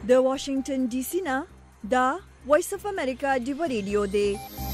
د واشنگټن ډي سي نه دا وایس اف امریکا ډیو ریډیو دی.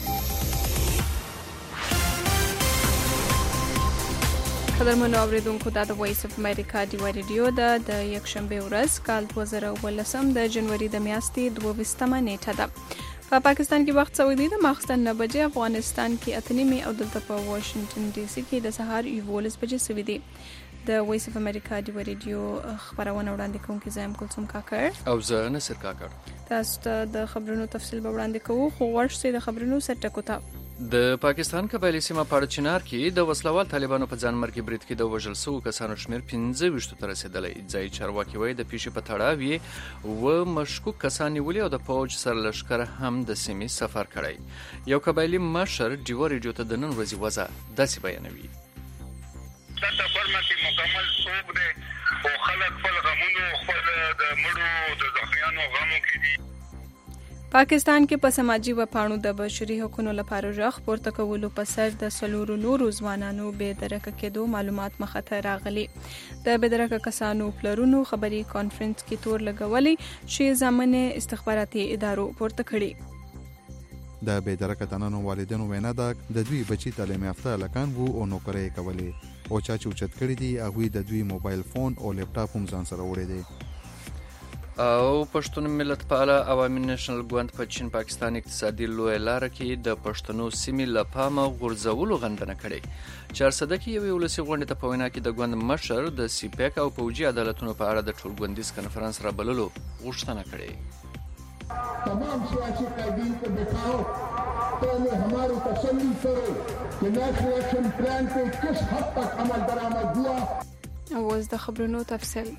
قدرمنو اوریدونکو دا د وایس اف امریکا ډیو ریډیو ده د یکشنبه ورځ کال 2018 د جنوري د میاشتې 22 نیټه ده. په پاکستان کې وخت سعودي د ماخستن 9 بجې، افغانستان کې 8 او دلته په واشنگټن ډي سي کې د سهار 11 بجې سوي دي. د وایس اف امریکا ډیو ریډیو خبرونه وړاندې کوونکی زم کلثوم کاکړ او زه نصر کاکړ. تاسو ته د خبرونو تفصیل به وړاندې کوو، خو ورشي د خبرونو سرټکو ته. د پاکستان قبایلی سیمه پاړچنار کې د وسلوال طالبانو په ځانمرګي برید کې د وژل شوو کسانو شمېر 15 ته رسیدلی. ځای چارواکي وایي د پیښې په تړاو یې و مشکوک کسان نیولي او د فوج سرلښکر هم د سیمې سفر کړی. یو قبایلی مشر ډیو ریډیو ته د نن ورځې وضع داسې بیانوي. دا برمه کې مکمل صوب دی او خلک خپل غمونو خپل د مړو د زخمیانو غمو کې دي. پاکستان کې په سماجی وپاڼو د بشري حقوقو لپاره ژغ پورته کولو په سر د سلورو نورو ځوانانو بې درکه کېدو معلومات مخه ته راغلي. د بې درکه کسانو پلرونو خبري کانفرنس کې تور لګولي چې ځامنې استخباراتي ادارو پورته کړي. د بې درکه تنانو والدینو وینا ده د دوی بچي تعلیم یافته هلکان وو او نوکرۍ کولې او چا چې اوچت کړي دي هغوی د دوی موبایل فون او لیپټاپ هم ځان سره وړی دی. او پښتون ملت پاله عوامي نېشنل ګوند په چین پاکستان اقتصادي لویه لاره کې د پښتنو سیمې له پامه غورځولو غندنه کړې. چارسده کې یوې ولسي غونډې ته په وینا کې د ګوند مشر د سیپیک او پوجي عدالتونو په اړه د ټولګوندیز کنفرانس رابللو غوښتنه کړې. تمام سیاسی قائدین کو بٹھاؤ، پہلے ہماری تسلی کرو کہ نیشنل ایکشن پلان پہ کس حد تک عمل درآمد ہوا. اوس د خبرونو تفصیل.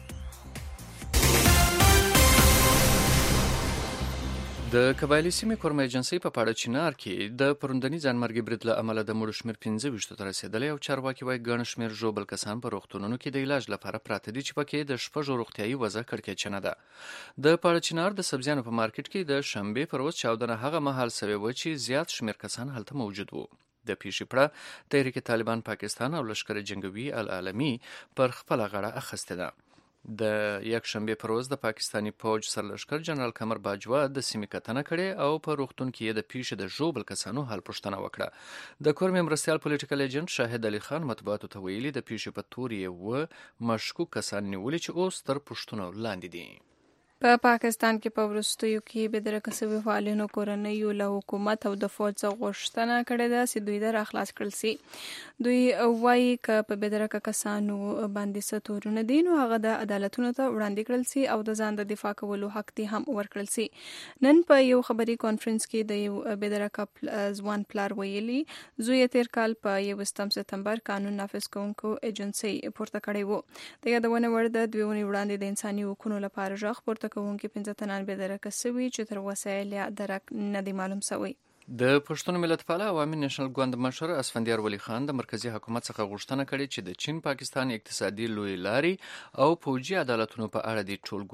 د قبایلی سیمې کورمه ایجنسۍ په پاړچنار کې د پروندني ځانمرګي برید له امله د مړو شمېر 15 ته رسیدلی او چارواکي وایي ګڼ شمېر ژوبل کسان په روغتونونو کې د علاج لپاره پراته دي چې پکې د شپږو روغتیایي وضع کړکېچنه ده. د پاړچنار د سبزیانو په مارکیټ کې د شنبې پر ورځ چاودنه هغه مهال سوې وه چې زیات شمېر کسان هلته موجود وو. د پیښې پړه تحریک طالبان پاکستان او لشکر جنګوي العالمي پر خپله غاړه اخیستې ده. د یک شنبه پر ورځ د پاکستانی فوج سرلښکر جنرال قمر باجوا د سیمې کتنه کړې او په روغتون کې د پیښې د ژوبل کسانو حال پوښتنه وکړه. د کورمې مرستیال پولیټیکل ایجنټ شاهد علي خان مطبوعاتو ته ویلي د پیښې په تور یې و مشکوک کسان نیولي چې اوس تر پوښتنو لاندې دي. په پاکستان کې په وروستیو کې بې درکه شویو فعالینو کورنیو له حکومت او د فوج څخه غوښتنه کړې ده چې دوی د راخلاص کړل شي. دوی وایي که په بې درکه کسانو باندې څه تورونه دي نو هغه د عدالتونو ته وړاندې کړل شي او د ځان د دفاع کولو حق دې هم ورکړل شي. نن په یو خبري کانفرنس کې د یو بې درکه ځوان پلار ویلي زوی یې تیر کال په 1 سپتمبر قانون نافذ کوونکو ایجنسۍ پورته کړی وو. د یادونه وړ ده 2 ونې وړاندې د انساني حقوقو لپاره ژغ پورته کوونکي 15 تنان بې درکه شوي چې تر وسایل یا درک نه دی معلوم شوی. د پښتون ملت پاله عوامي نېشنل ګوند مشر اسفندیار ولی خان د مرکزی حکومت څخه غوښتنه کړې چې د چین پاکستان اقتصادي لوی لارې او پوجي عدالتونو په اړه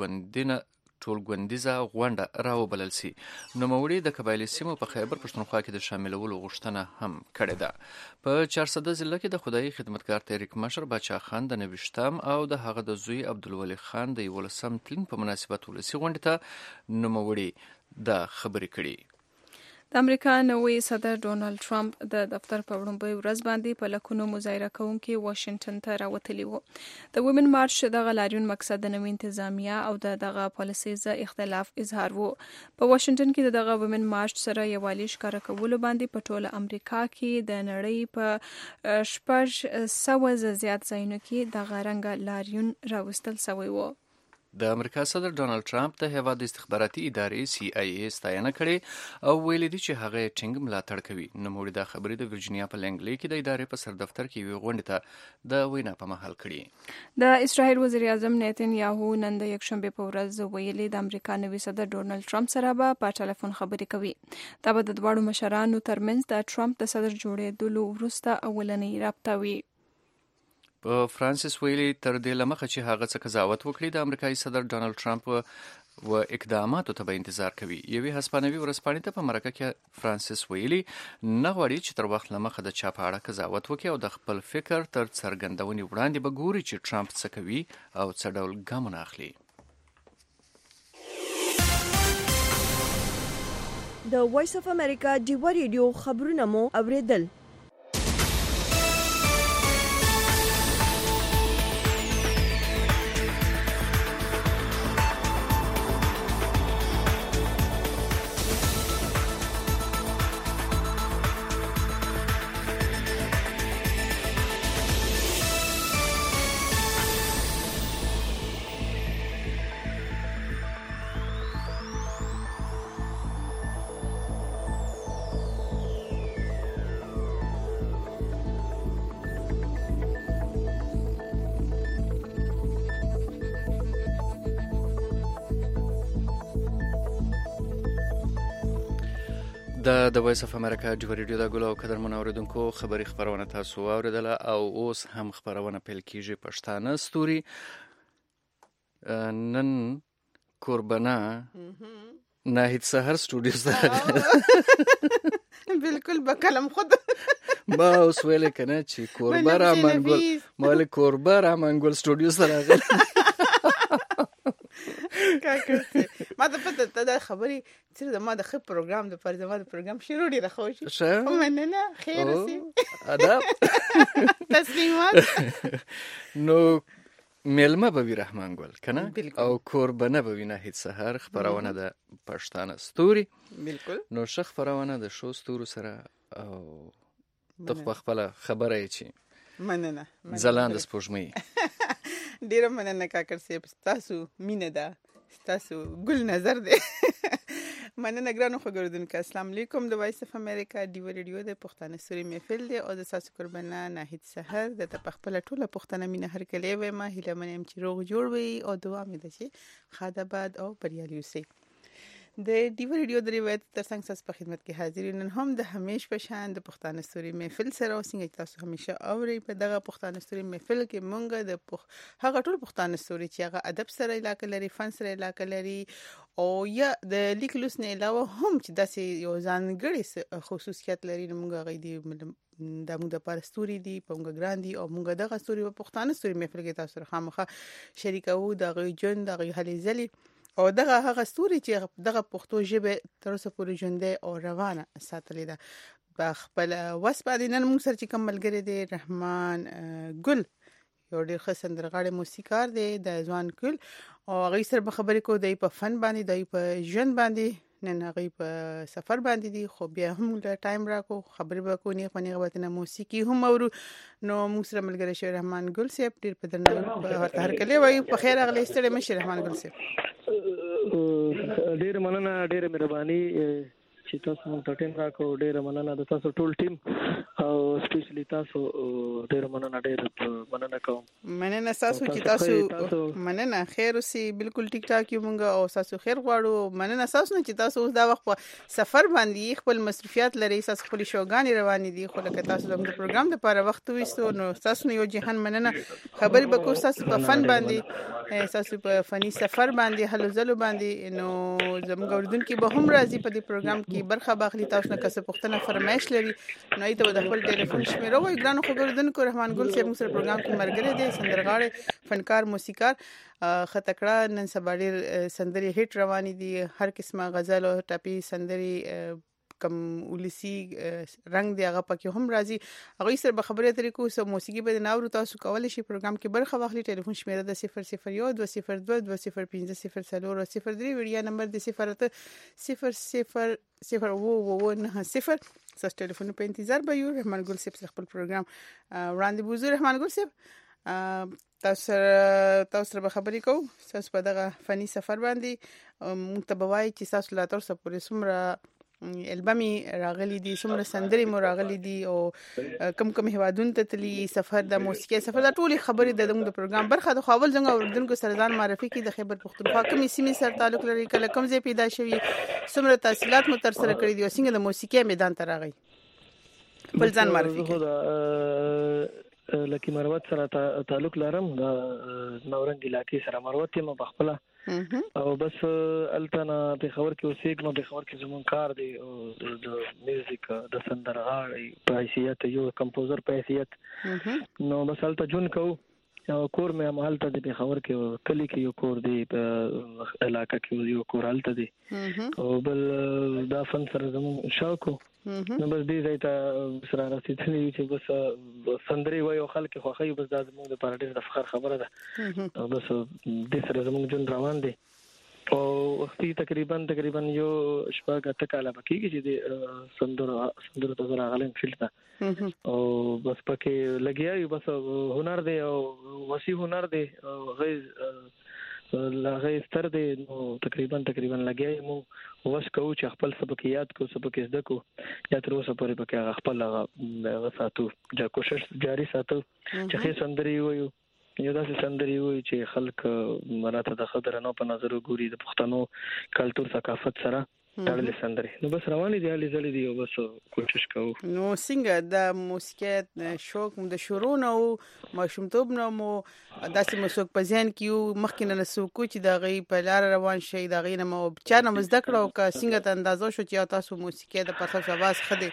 د ټولګوندیزه غونډه راوبلل شي. نوموړي د قبایلی سیمو په خیبر پښتونخوا کې د شاملولو غوښتنه هم کړې ده. په چارسده ضلع کې د خدای خدمتګار تحریک مشر باچا خان د 29 او د هغه د زوی عبدالولي خان د 11 تلین په مناسبت ولسي غونډې ته نوموړي د خبرې کړي. د امریکا نوی صدر ډونالد ټرمپ د دفتر په وړاندې ورځ باندې په لکونو مظاهره کوونکي واشنگټن ته راوتلي وو. د وومن مارچ دغه لاریون مقصد د نوې انتظامیه او دغه پالیسیز اختلاف اظهار وو. په واشنگټن کې دغه وومن مارچ سره یووالی ښکاره کولو باندې په ټوله امریکا کې د نړۍ په 600 زیات ځایونو کې دغه رنګ لاریون راوستل شوی وو. د امریکا صدر ډونالد ټرمپ د هیواد استخباراتي ادارې CIA ستاینه کړې او ویلي دي چې هغه ټینګ ملاتړ کوي. نوموړي دا خبرې د ورجینیا په لنګلي کې د ادارې په سر دفتر کې یوې غونډې ته د وینا په مهال کړي. د اسرائیل وزیر اعظم نیتن یاهو نن د یکشنبه په ورځ ویلي د امریکا نوي صدر ډونالد ټرمپ سره به په ټلیفون خبرې کوي. دا به د دواړو مشرانو ترمنځ د ټرمپ د صدر جوړېدلو وروسته اولنۍ رابطه وي. په فرانسیس ویلي تر دې لمخه چې هغه څه قضاوت وکړي د امریکایي صدر ډونالد ټرمپ و اقداماتو ته به انتظار کوي. یوې هسپانوي ورځپاڼې ته په مرکه کې فرانسیس ویلي نه غواړي چې تر وخت لمخه د چا په اړه قضاوت وکړي او د خپل فکر تر څرګندونې وړاندې به ګوري چې ټرمپ څه کوي او څه ډول ګامونه اخلي. د وایس اف امریکا ډیوا ریډیو خبرونه مو اوریدل. د وایس اف امریکا ډیوا ریډیو د ګلو قدرمن اوریدونکو خبری خبرونه تاسو اوریدله او اوس هم خبرونه پیل کیږي. پښتانه ستوري نن قربانا ناهید سحر سټوډیو سره بالکل بکلم خود ما اوس ویل کنه چې قربارا منګول مال قربارا منګول سټوډیو سره غل ما د پته د خبري چې ما د خپ پروګرام د پر زما د پروګرام شروع ډیره خوشي مننه خیر سي ادب تسلیمات نو ملما به رحمان ګل کنه او قربانه به ناهید سحر خبرونه د پښتانه ستوري بالکل نو شخ خبرونه د شو ستورو سره او د خپل خبره چی مننه زلاند سپوږمۍ ډیره مننه کاکر صاحب تاسو مینه ده تاسو ګل نظر دی مننه ګرانو خبردونکو. السلام علیکم. د وایس اف امریکا ډیوا ریډیو د پښتانه سوري محفل دی او د تاسو قربانه ناهید سحر د خپل ټوله پښتنه مینه هر کله وې ما هیله منم چې روغ جوړ وي او دعا مې ده چې خاداباد او بریالي اوسئ. د ډیوا ریډیو د روایت ترڅنګ تاسو په خدمت کې حاضر نن هم د همیش په شان د پښتانه سوري محفل سره اوسئ. تاسو همیشه اوري په دغه پښتانه سوري محفل کې مونږ د هغه ټول پښتانه سوري چې هغه ادب سره علاقه لري، فن سره علاقه لري او یا د لیک لوست نه علاوه هم چې داسې یو ځانګړی خصوصیت لري مونږ غي دي د موږ د پرستوري دي په موږ ګران دي او موږ دغه سوري په پښتانه سوري محفل کې تاسو سره خامخا شریکو دغه جون دغه هلي ځلي او دغه هغه ستوري چې دغه پښتو ژبه تر اوسه پورې ژوندۍ او روانه ساتلې ده. په خپل وس باندې نن موږ سره چې کوم ملګری دی رحمان ګل یو ډېر ښه سندرغاړی موسیقار دی د ځوان ګل او هغه سره به خبرې کوو د په فن باندې د په ژوند باندې نن هغه په سفر باندې دي خو بیا هم د ټایم راکو خبرې به کوو نه پنیغه وته موسیقي هم اورو. نو موږ سره ملګری شو رحمان ګل صاحب ډېر په درنه هر کله وایي په خیر اغلی ستړي مشه رحمان ګل صاحب ډېر مننه ډېر مهرباني چې تاسو موږ ته ټیم راکو ډېر مننه د تاسو ټول ټیم او سپیشلی تاسو ډېر مننه کوم مننه تاسو چې تاسو مننه خیر اوسې بالکل ټیک ټاک یو مونږ او تاسو خیر غواړو. مننه تاسو نه چې تاسو اوس دا وخت په سفر باندې خپل مصروفیات لري تاسو خپل شوګانی روانې دي خو لکه تاسو د پروګرام لپاره وخت وېستو نو تاسو یو جهان مننه خبرې به کوو تاسو په فن باندې تاسو په فني سفر باندې هلو ځلو باندې نو زموږ اوردونکو به هم راځي په دې پروګرام کې برخه باخلي. تاسو نه کسه پښتنه فرمایش لري نو ایته د خپل ټلیفون شمیره وای ګرانو خبردونکو رحمان ګل صاحب موږ سره پروګرام کې مرګره دي سندرغاړي فنکار موسیقار خطکړه نن سبا ډېر سندري هټ رواني دي هر قسمه غزل او ټاپي سندري کم ولسی رنگ دی هغه پکې هم راځي. هغه سره به خبرې اترې کوو سو موسیقي به نه اورو تاسو کولای شئ پروګرام کې برخه واخلي. ټلیفون شمیره د 001 202 ویډیو نمبر د 0000090 ساس ټلیفون په انتظار به یو. رحمان ګل صاحب خپل پروګرام وړاندې بوزو. رحمان ګل صاحب تاسو سره به خبرې کوو تاسو په دغه فني سفر باندې متبوای چې تاسو لا تر څو پورې سمره البمي راغلي دي څومره سندري مو راغلي دي او کم هوادون ته تلی سفر د موسیقي سفر د ټولي خبرې د پروګرام برخه د خپل څنګه اوردونکو سره ځان معرفي کی د خیبر پختونخوا کومې سیمې سره تعلق لري کله کوم ځای پیدا شوی څومره تحصیلات مو تر سره کړی دي او څنګه د موسیقي میدان ته راغی خپل ځان معرفي کی. لکه مروت سره تعلق لرم د نورنګ علاقې سره مروت یم بخپله او بس التنا په خبر کې اوسېګ نو په خبر کې زمون کار دی او د میوزیک د سندرغاړي په حیثیت یو کمپوزر په حیثیت نو بس الته جون کو کور مې عملته د پېښور کې کلی کې یو کور دی په علاقه کې یو کور حالت دی او بل دا فن سره زموږ شوق نو بس دې ځای ته سره رسېدلی چې بس سندرې وایو خلک خوښوي بس دا زموږ د پاره ډېر د فخر خبره ده او بس دې سره زموږ ژوند روان دی او وختي تقریبا یو شپږ اته کاله پکې چې د سندرو ته راغلم فیلډ او بس پکې لګیا یو بس هنر دی او وسی هنر دی غیز لاغه ستر دی نو تقریبا لګیا یو وس کوو چې خپل سبق یاد کو سبق زده کو یا تر اوسه پورې پکې خپل ساتو دا کوشش جاری ساتو چې ښه سندري وایو یو داسې سندري وایي چې خلک مراته د خطر نه په نظر ګوري د پښتنو کلچر ثقافت سره تړلې سندري نو بس روانې دي علي زلي دي بس کوشش کوو نو څنګه د موسیقۍ شوق د شروع نو ماشومتوب نو مو داسې موسیق په ځین کې مخکې نه سوکو چې د غي په لار روان شي د غي نه مو چا نه مزد کړو که څنګه ته اندازو شو چې تاسو موسیقۍ د پخښ आवाज خدي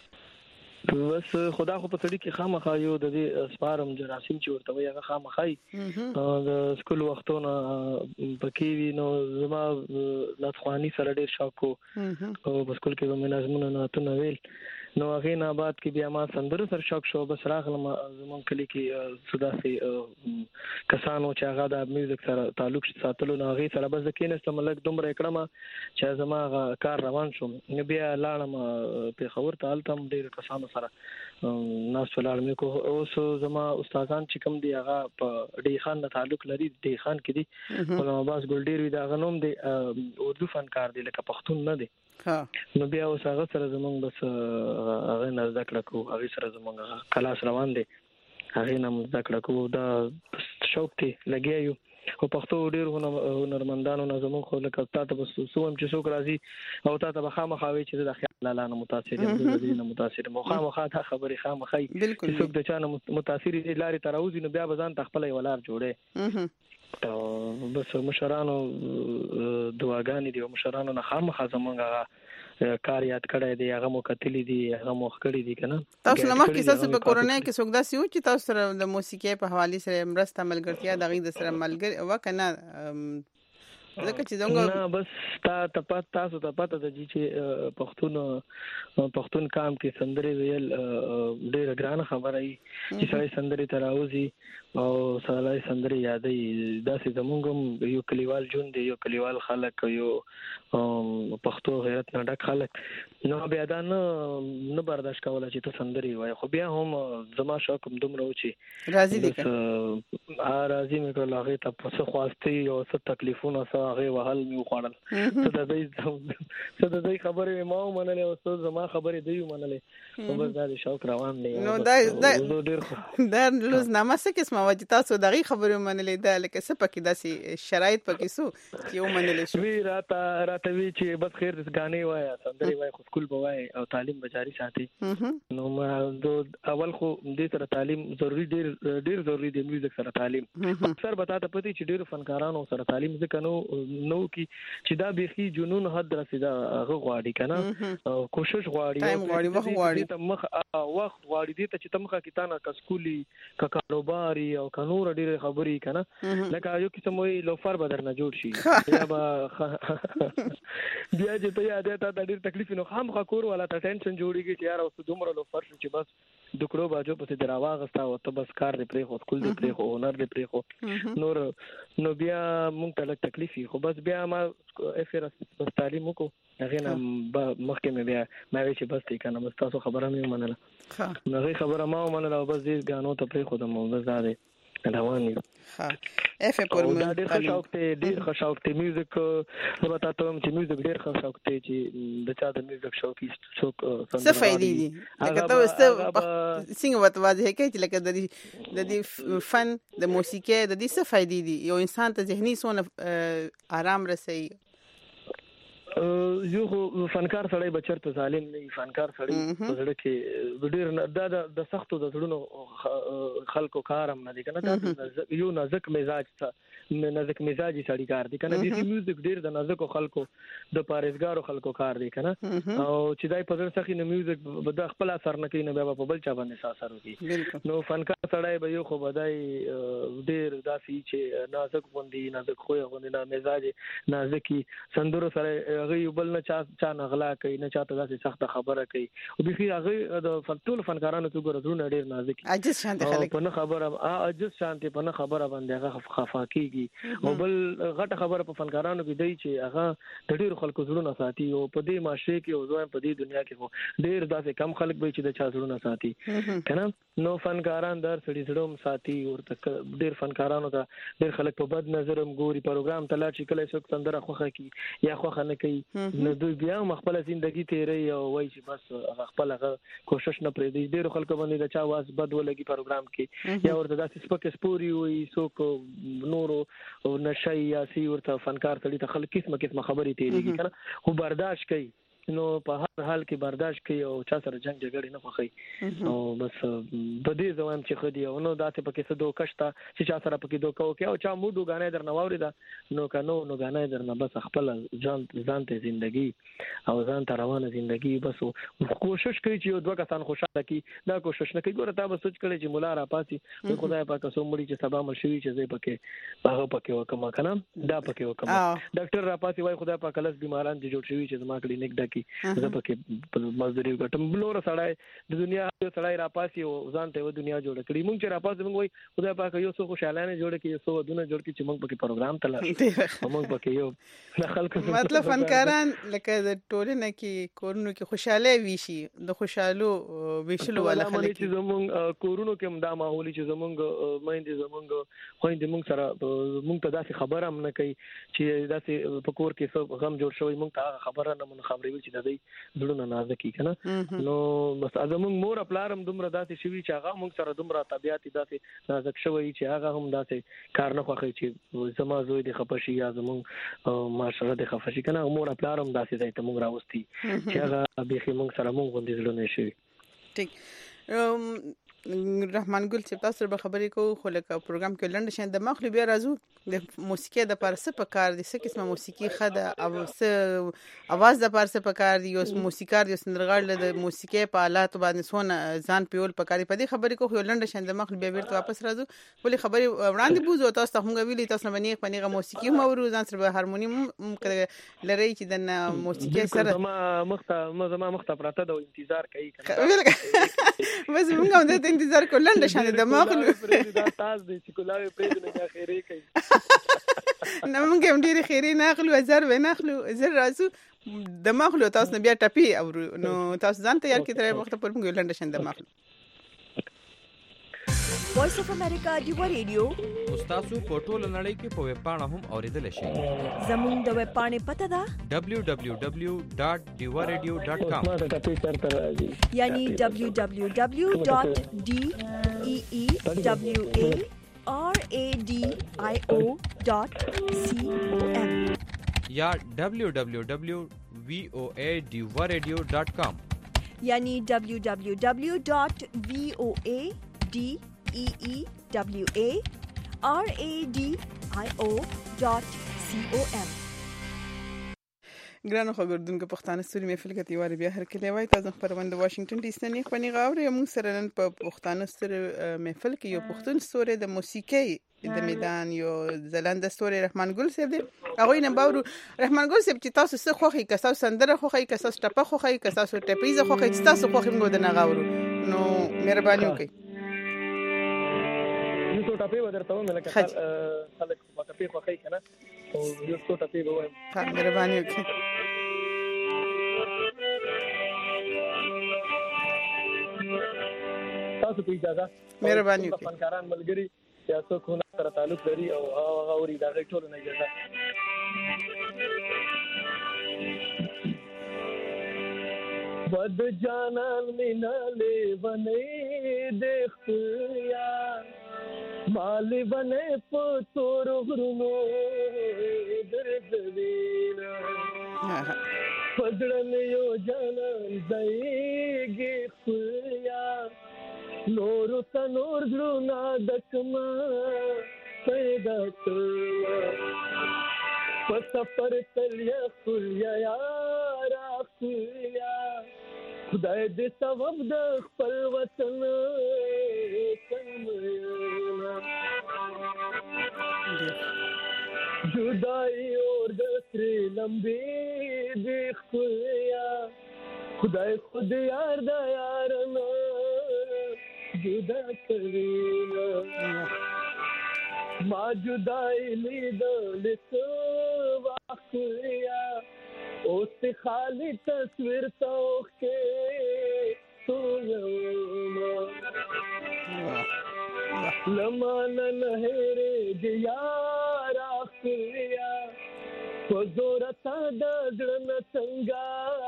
بس خدا خو په سړی کې خامخا یو د دې سپارم جراثیم چې ورته وي هغه خامخای د سکول وختونه پکې وی نو زما لاتخوانی سره ډیر شوق او په سکول کې مې نظمونه نه ویل نو هغه نه بعد کې بیا ما سندرو سره شوق شو بس راغلم زمون کلی کې سوداسي کسانو چې هغه د میوزیک سره تعلق ساتلو نه هغه سره بس کېنستم لګ دومره کړم چې زما کار روان شو نو بیا لاړم په خبر ته التم ډیر کسانو سره ناس ولالم کو اوس زما استادان چې کوم دی هغه په ډی خان نه تعلق لري ډی خان کې دی علامه عباس ګلډیر وی دا غنوم دی اردو فنکار دی لکه پښتون نه دی نو بیا اوس هغه سره زمونږ بس هغه نه ذکر کو هغه سره زمونږ کلاس روان دی هغه نه ذکر کو دا شوق دی لګیایو او پښتو ډیر هنرمندانو نه زموږ خو لکه تاسو بس سوم چې څوک راځي او تاسو به خامخاوي چې د خیال لاله متاثر یم د دې نه متاثر مو خامخا تا خبري خامخای چې څوک د چا نه متاثر دي لاري تراوزي نو بیا بزان تخپل ولار جوړه او بس مشرانو دعاګانې دي او مشرانو نه خامخا زمونږ کار یاد کړی دی هغه مو کتلی دی هغه مو خکړی دی کنه تاسو نو مخکې تاسو په کورونه کې څوک داسې و چې تاسو سره د موسیقۍ په حواله سره مرسته ملګرتیا دغه د سره ملګری وکنه لکه چې څنګه نه بس تاسو ته پته ده چې پښتون کام کې سندري ویل ډېر ګران خبره ای چې سړی سندري تراوزی او سړی سندري یادې داسې زمونږ یو کلیوال ژوند دی یو کلیوال خلک یو پښتو غیرت نه ډک خلک نو بیا دا نه برداشت کوله چې ته سندري وای خو بیا هم زما شوق دومره و چې راضي دي راضي مې کړل هغه ته څه خواسته او څه تکلیفونه هغه وحل مې وخوړل څه د دې خبرې ما ومنلې او څه زما خبرې دی ومنلې نو بس دا شوق روان دی نو دا لوز نامه څه قسمه وجه تاسو دغه خبرې ومنلې دا لکه څه پکې داسې شرایط پکې سو چې ومنلې شو وی راته وی چې بس خیر دې غانې وای سندري وای خو سکول بوای او تعلیم بجاری ساتي نو ما اول خو دې سره تعلیم ضروری ډیر ضروری دی میوزیک سره تعلیم اکثر بتاته پتی چې ډیر فنکارانو سره تعلیم ځکه نو کی چې دا بيخي جنون حد رسیدا هغه غواړي کنه کوشش غواړي ته مخ وخت غواړي دې ته چې تمخه کې تانه کا سکولي کا کاروباري او کنور ډېر خبري کنه لکه یو قسم وي لوفر بدر نه جوړ شي بیا چې ته یاد ته ډېر تکلیف نو خامخا کور ولا ته ټینشن جوړيږي چې یار اوس دومره لوفر شو چې بس دکړو باجو په دې راواغستا او ته بس کار دې پرې خو سکول دې پرې خو هنر دې پرې خو نو بیا مونږ ته تکلیفي خو بس بیا ما افرس بس تعلیم وکړو هغه نه مخکې مې بیا ما وی چې بس تی کنه بس تاسو خبره مې منله هغه خبره ما ومنله او بس دې غانو ته پرې خو د مو بس زاده روان یو اف پر مو ډېر شوق ته میوزیک زما ته چې میوزیک ډېر شوق ته چې د چا د میوزیک شوقي څوک څه فائدې دي لکه تاسو څنګه واضح کوي چې لکه د دې فن د موسیقۍ د دې څه فائدې دي یو انسان ته ذهني سونه آرام رسي یو فنکار سړی بچرته ظالم نه فنکار سړی په زړه کې ډیر د سختو د زړونو خلکو کارم نه دي کنه دا یو نازک مزاج سړی کار دي کنه د میوزیک ډیر د نازکو خلکو د پارېزګارو خلکو کار دي کنه او چې دای په ځر سخی نه میوزیک د خپل اثر نه کوي نه بیا په بل چا باندې اثر وکړي نو فنکار سړی به یو خو بدای ډیر داسي چې نازک غوندي نازک خو غوندي نه مزاج نازکی سندرو سره هغه بل نه چا نغلا کوي نه چاته داسې سخت خبره کوي او به هغه د ټول فنکارانو ته ګورونه ډیر نازک عجز شانته خلک په نه خبره عجز شانته په نه خبره باندې هغه خفا کیږي او بل غټه خبره په فنکارانو کې دی چې هغه د ډیر خلکو زړونه ساتي او په دې معاشره کې او ځوان په دې دنیا کې ډیر داسې کم خلک وي چې د چا زړونه ساتي کنه نو فنکاران در سړي زړوم ساتي ورته ډیر فنکارانو ته ډیر خلک په بد نظرم ګوري پروګرام ته لا چې کله څوک سندره خوخه کی یا خوخه نه کوي نو دوی بیا خپل ژوندۍ تیري او وایي چې بس خپل کوشش نه پرې دي ډیر خلکو باندې د چا واز بد ولګي پروګرام کې یا ورته داسې سپک سپوري وي څوک نورو او نشي یا سی ورته فنکار سړي ته خلک قسمه خبرې تیریږي کنه خو برداشت کوي نو په هر حال کې برداشت کوي او چا سره جنگ جګړه نه خوښي او بس په دې ځوان چې خدي او نو داسې پکې څه دوه کشته چې چا سره پکې دوه کوي او چا موډو غانې درنه واوري دا نو کنو نو غانې درنه بس خپل ځان ته ژوندۍ او ځان ته روانه ژوندۍ بس کوشش کوي چې دوه کسان خوشاله کی دا کوشش نه کوي ګوره تا به سوچ کړي چې مولا را پاسي خدای پاک سو مړي چې سبا مل شوی چې زه پکې هغه پکې وکم کنه دا پکې وکم ډاکټر را پاسي وای خدای پاک لس بیماران دي جوړ شوی چې زما کلینیک ډکی زه پکې مزدوري وکټم بلور سړی د دنیا سړی را پاسي او ځان ته و دنیا جوړ کړی مونږ چې را پاسي مونږ وای خدای پاک یو څو خوشاله نه جوړ کړي یو څو دونه جوړ کړي چې مونږ پکې پروګرام تل مونږ پکې یو خلک مطلب فنکاران لکه د ټولنه کې کورونو کې خوشاله وي شي د خوشالو ویشلو ولا خلک چې زمونږ کورونو کې دا ماحول چې زمونږ مېندې زمونږ خويندې مونږ سره مونږ ته داسې خبره هم نه کوي چې داسې په کور کې څه غم جوړ شوی مونږ ته خبره نه مون خبرې وي چې د دې زړونه نازکی کنه نو بس زمونږ مور خپلارم دومره داسې شوی چې هغه مونږ سره دومره طبيعت داسې نازک شوی چې هغه هم داسې کار نه خوښي چې زما زوی د خپشي یا زمونږ معاشره د خپشي کنه مور خپلارم داسې ځای ته مونږ راوستي چې هغه به مونږ سره مونږ غوندې زړونه شي ټیک رحمان ګل چې تاسو به خبرې کوو خو لکه پروګرام کې لنډ شین د مخلو بیا راځو د موسیقي د پارسه په کار دي څه قسمه موسیقي خده او څه आवाज د پارسه په کار دي یو موسیقار یو سندرغاړ د موسیقي په آلات باندې سونه ځان پیول په کاری په دې خبرې کوو لنډ شین د مخلو بیا بیرته واپس راځو ولې خبرې وړاندې بوزو تاسو ته هم ویلي تاسو باندې پنیغه موسیقي مورو ځان سره هارمونیم لري چې د موسیقي سره ما مخته پراته د انتظار کوي بس موږ هم د انتظار کو لنډ شان د مخلو دا تاسو د چکولاوي پیژنې نه خیره کوي نه موږ هم ډېر خیره نه اخلو زر و نه اخلو زر راځو د مخلو تاسو نه بیا ټپي او نو تاسو ځان تیار کړئ تر وخت پر موږ لنډ شان د مخلو وایس اف امریکا دیو ریډیو تاسو په ټوله نړۍ کې په ویب پاڼه هم اوریدل شئ زموږ د ویب پاڼې پته ده www.diwaradio.com یعنی www.deewaradio.com یا www.voadiwaradio.com یعنی www.voadiwaradio.com ګرانو خبردونکو پښتانه ستوري محفل کې تیوار بیا هر کله وای تاسو خبرونه د واشنگټن ډي سي نه خونی غاوري موږ سره نن په پښتانه ستوري محفل کې یو پښتون ستوري د موسیقي د میدان یو زلند ستوري رحمان ګل صاحب دی هغه نه باور رحمان ګل صاحب چې تاسو څه خوخي که تاسو سندره خوخي که تاسو ټپه خوخي که تاسو ټپیزه خوخي چې تاسو خوخي موږ د نه غاورو نو مهرباني وکړئ یو ټاپي ودرته ومه لکه خلک ټاپي خوخي کنه او یو ټاپي به وایم مهرباني وکړئ تاسو په اجازه مهرباني وکړئ فنکاران ملګری یا څوک سره تعلق لري او هغه اوري دا ټول نه اجازه ود جانان مینا له ونی دیخ یا مالی بنه په تور غرونو درځوینا پدړن یو جانان ځایږي خیا نور تنور غرونه دکما پیدا کړ په سفر تلیا خلیا یارا خلیا خدای دې سبب د خپل وطن کمنا جدائی اور دسری لمبی دی خلیا خدای خود یار دا یارنا جدا کرینا ما جدائی لیدہ لسو واقعیا اوستی خالی تصویر توخ کے تو یوما لمانا نهیرے دیارا خلیا وزورتا دادرن سنگا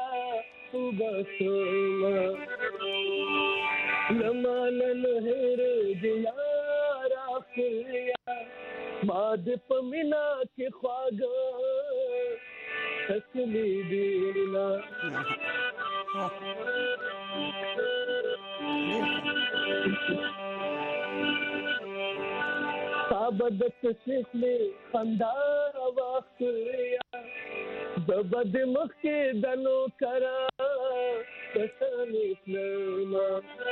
بسوما لمانا نهیرے دیارا خلیا ماد پمینا کی خواگا تسلی دینا سابدت شکلی خندا وقت یا زبد مخ کے دنو کرا کسانی اسلاما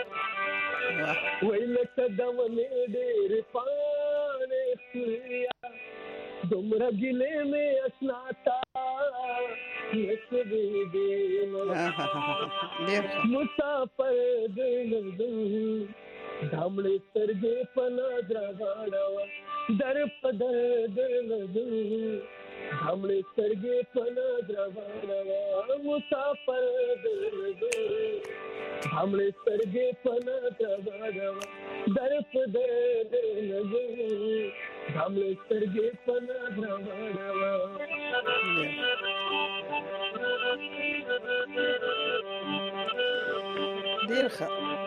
ویلت دونی دیر پانے سیا دمرا گلے میں اسناتا نسبی دینا مسافر دل دل دھامڑے سرگے پنا درغاڑا در پدر دل دل دھامڑے سرگے پنا درغاڑا مسافر دل دل دھامڑے سرگے پنا درغاڑا در پدر دل دل دھامڑے سرگے پنا درغاڑا ډیر ښه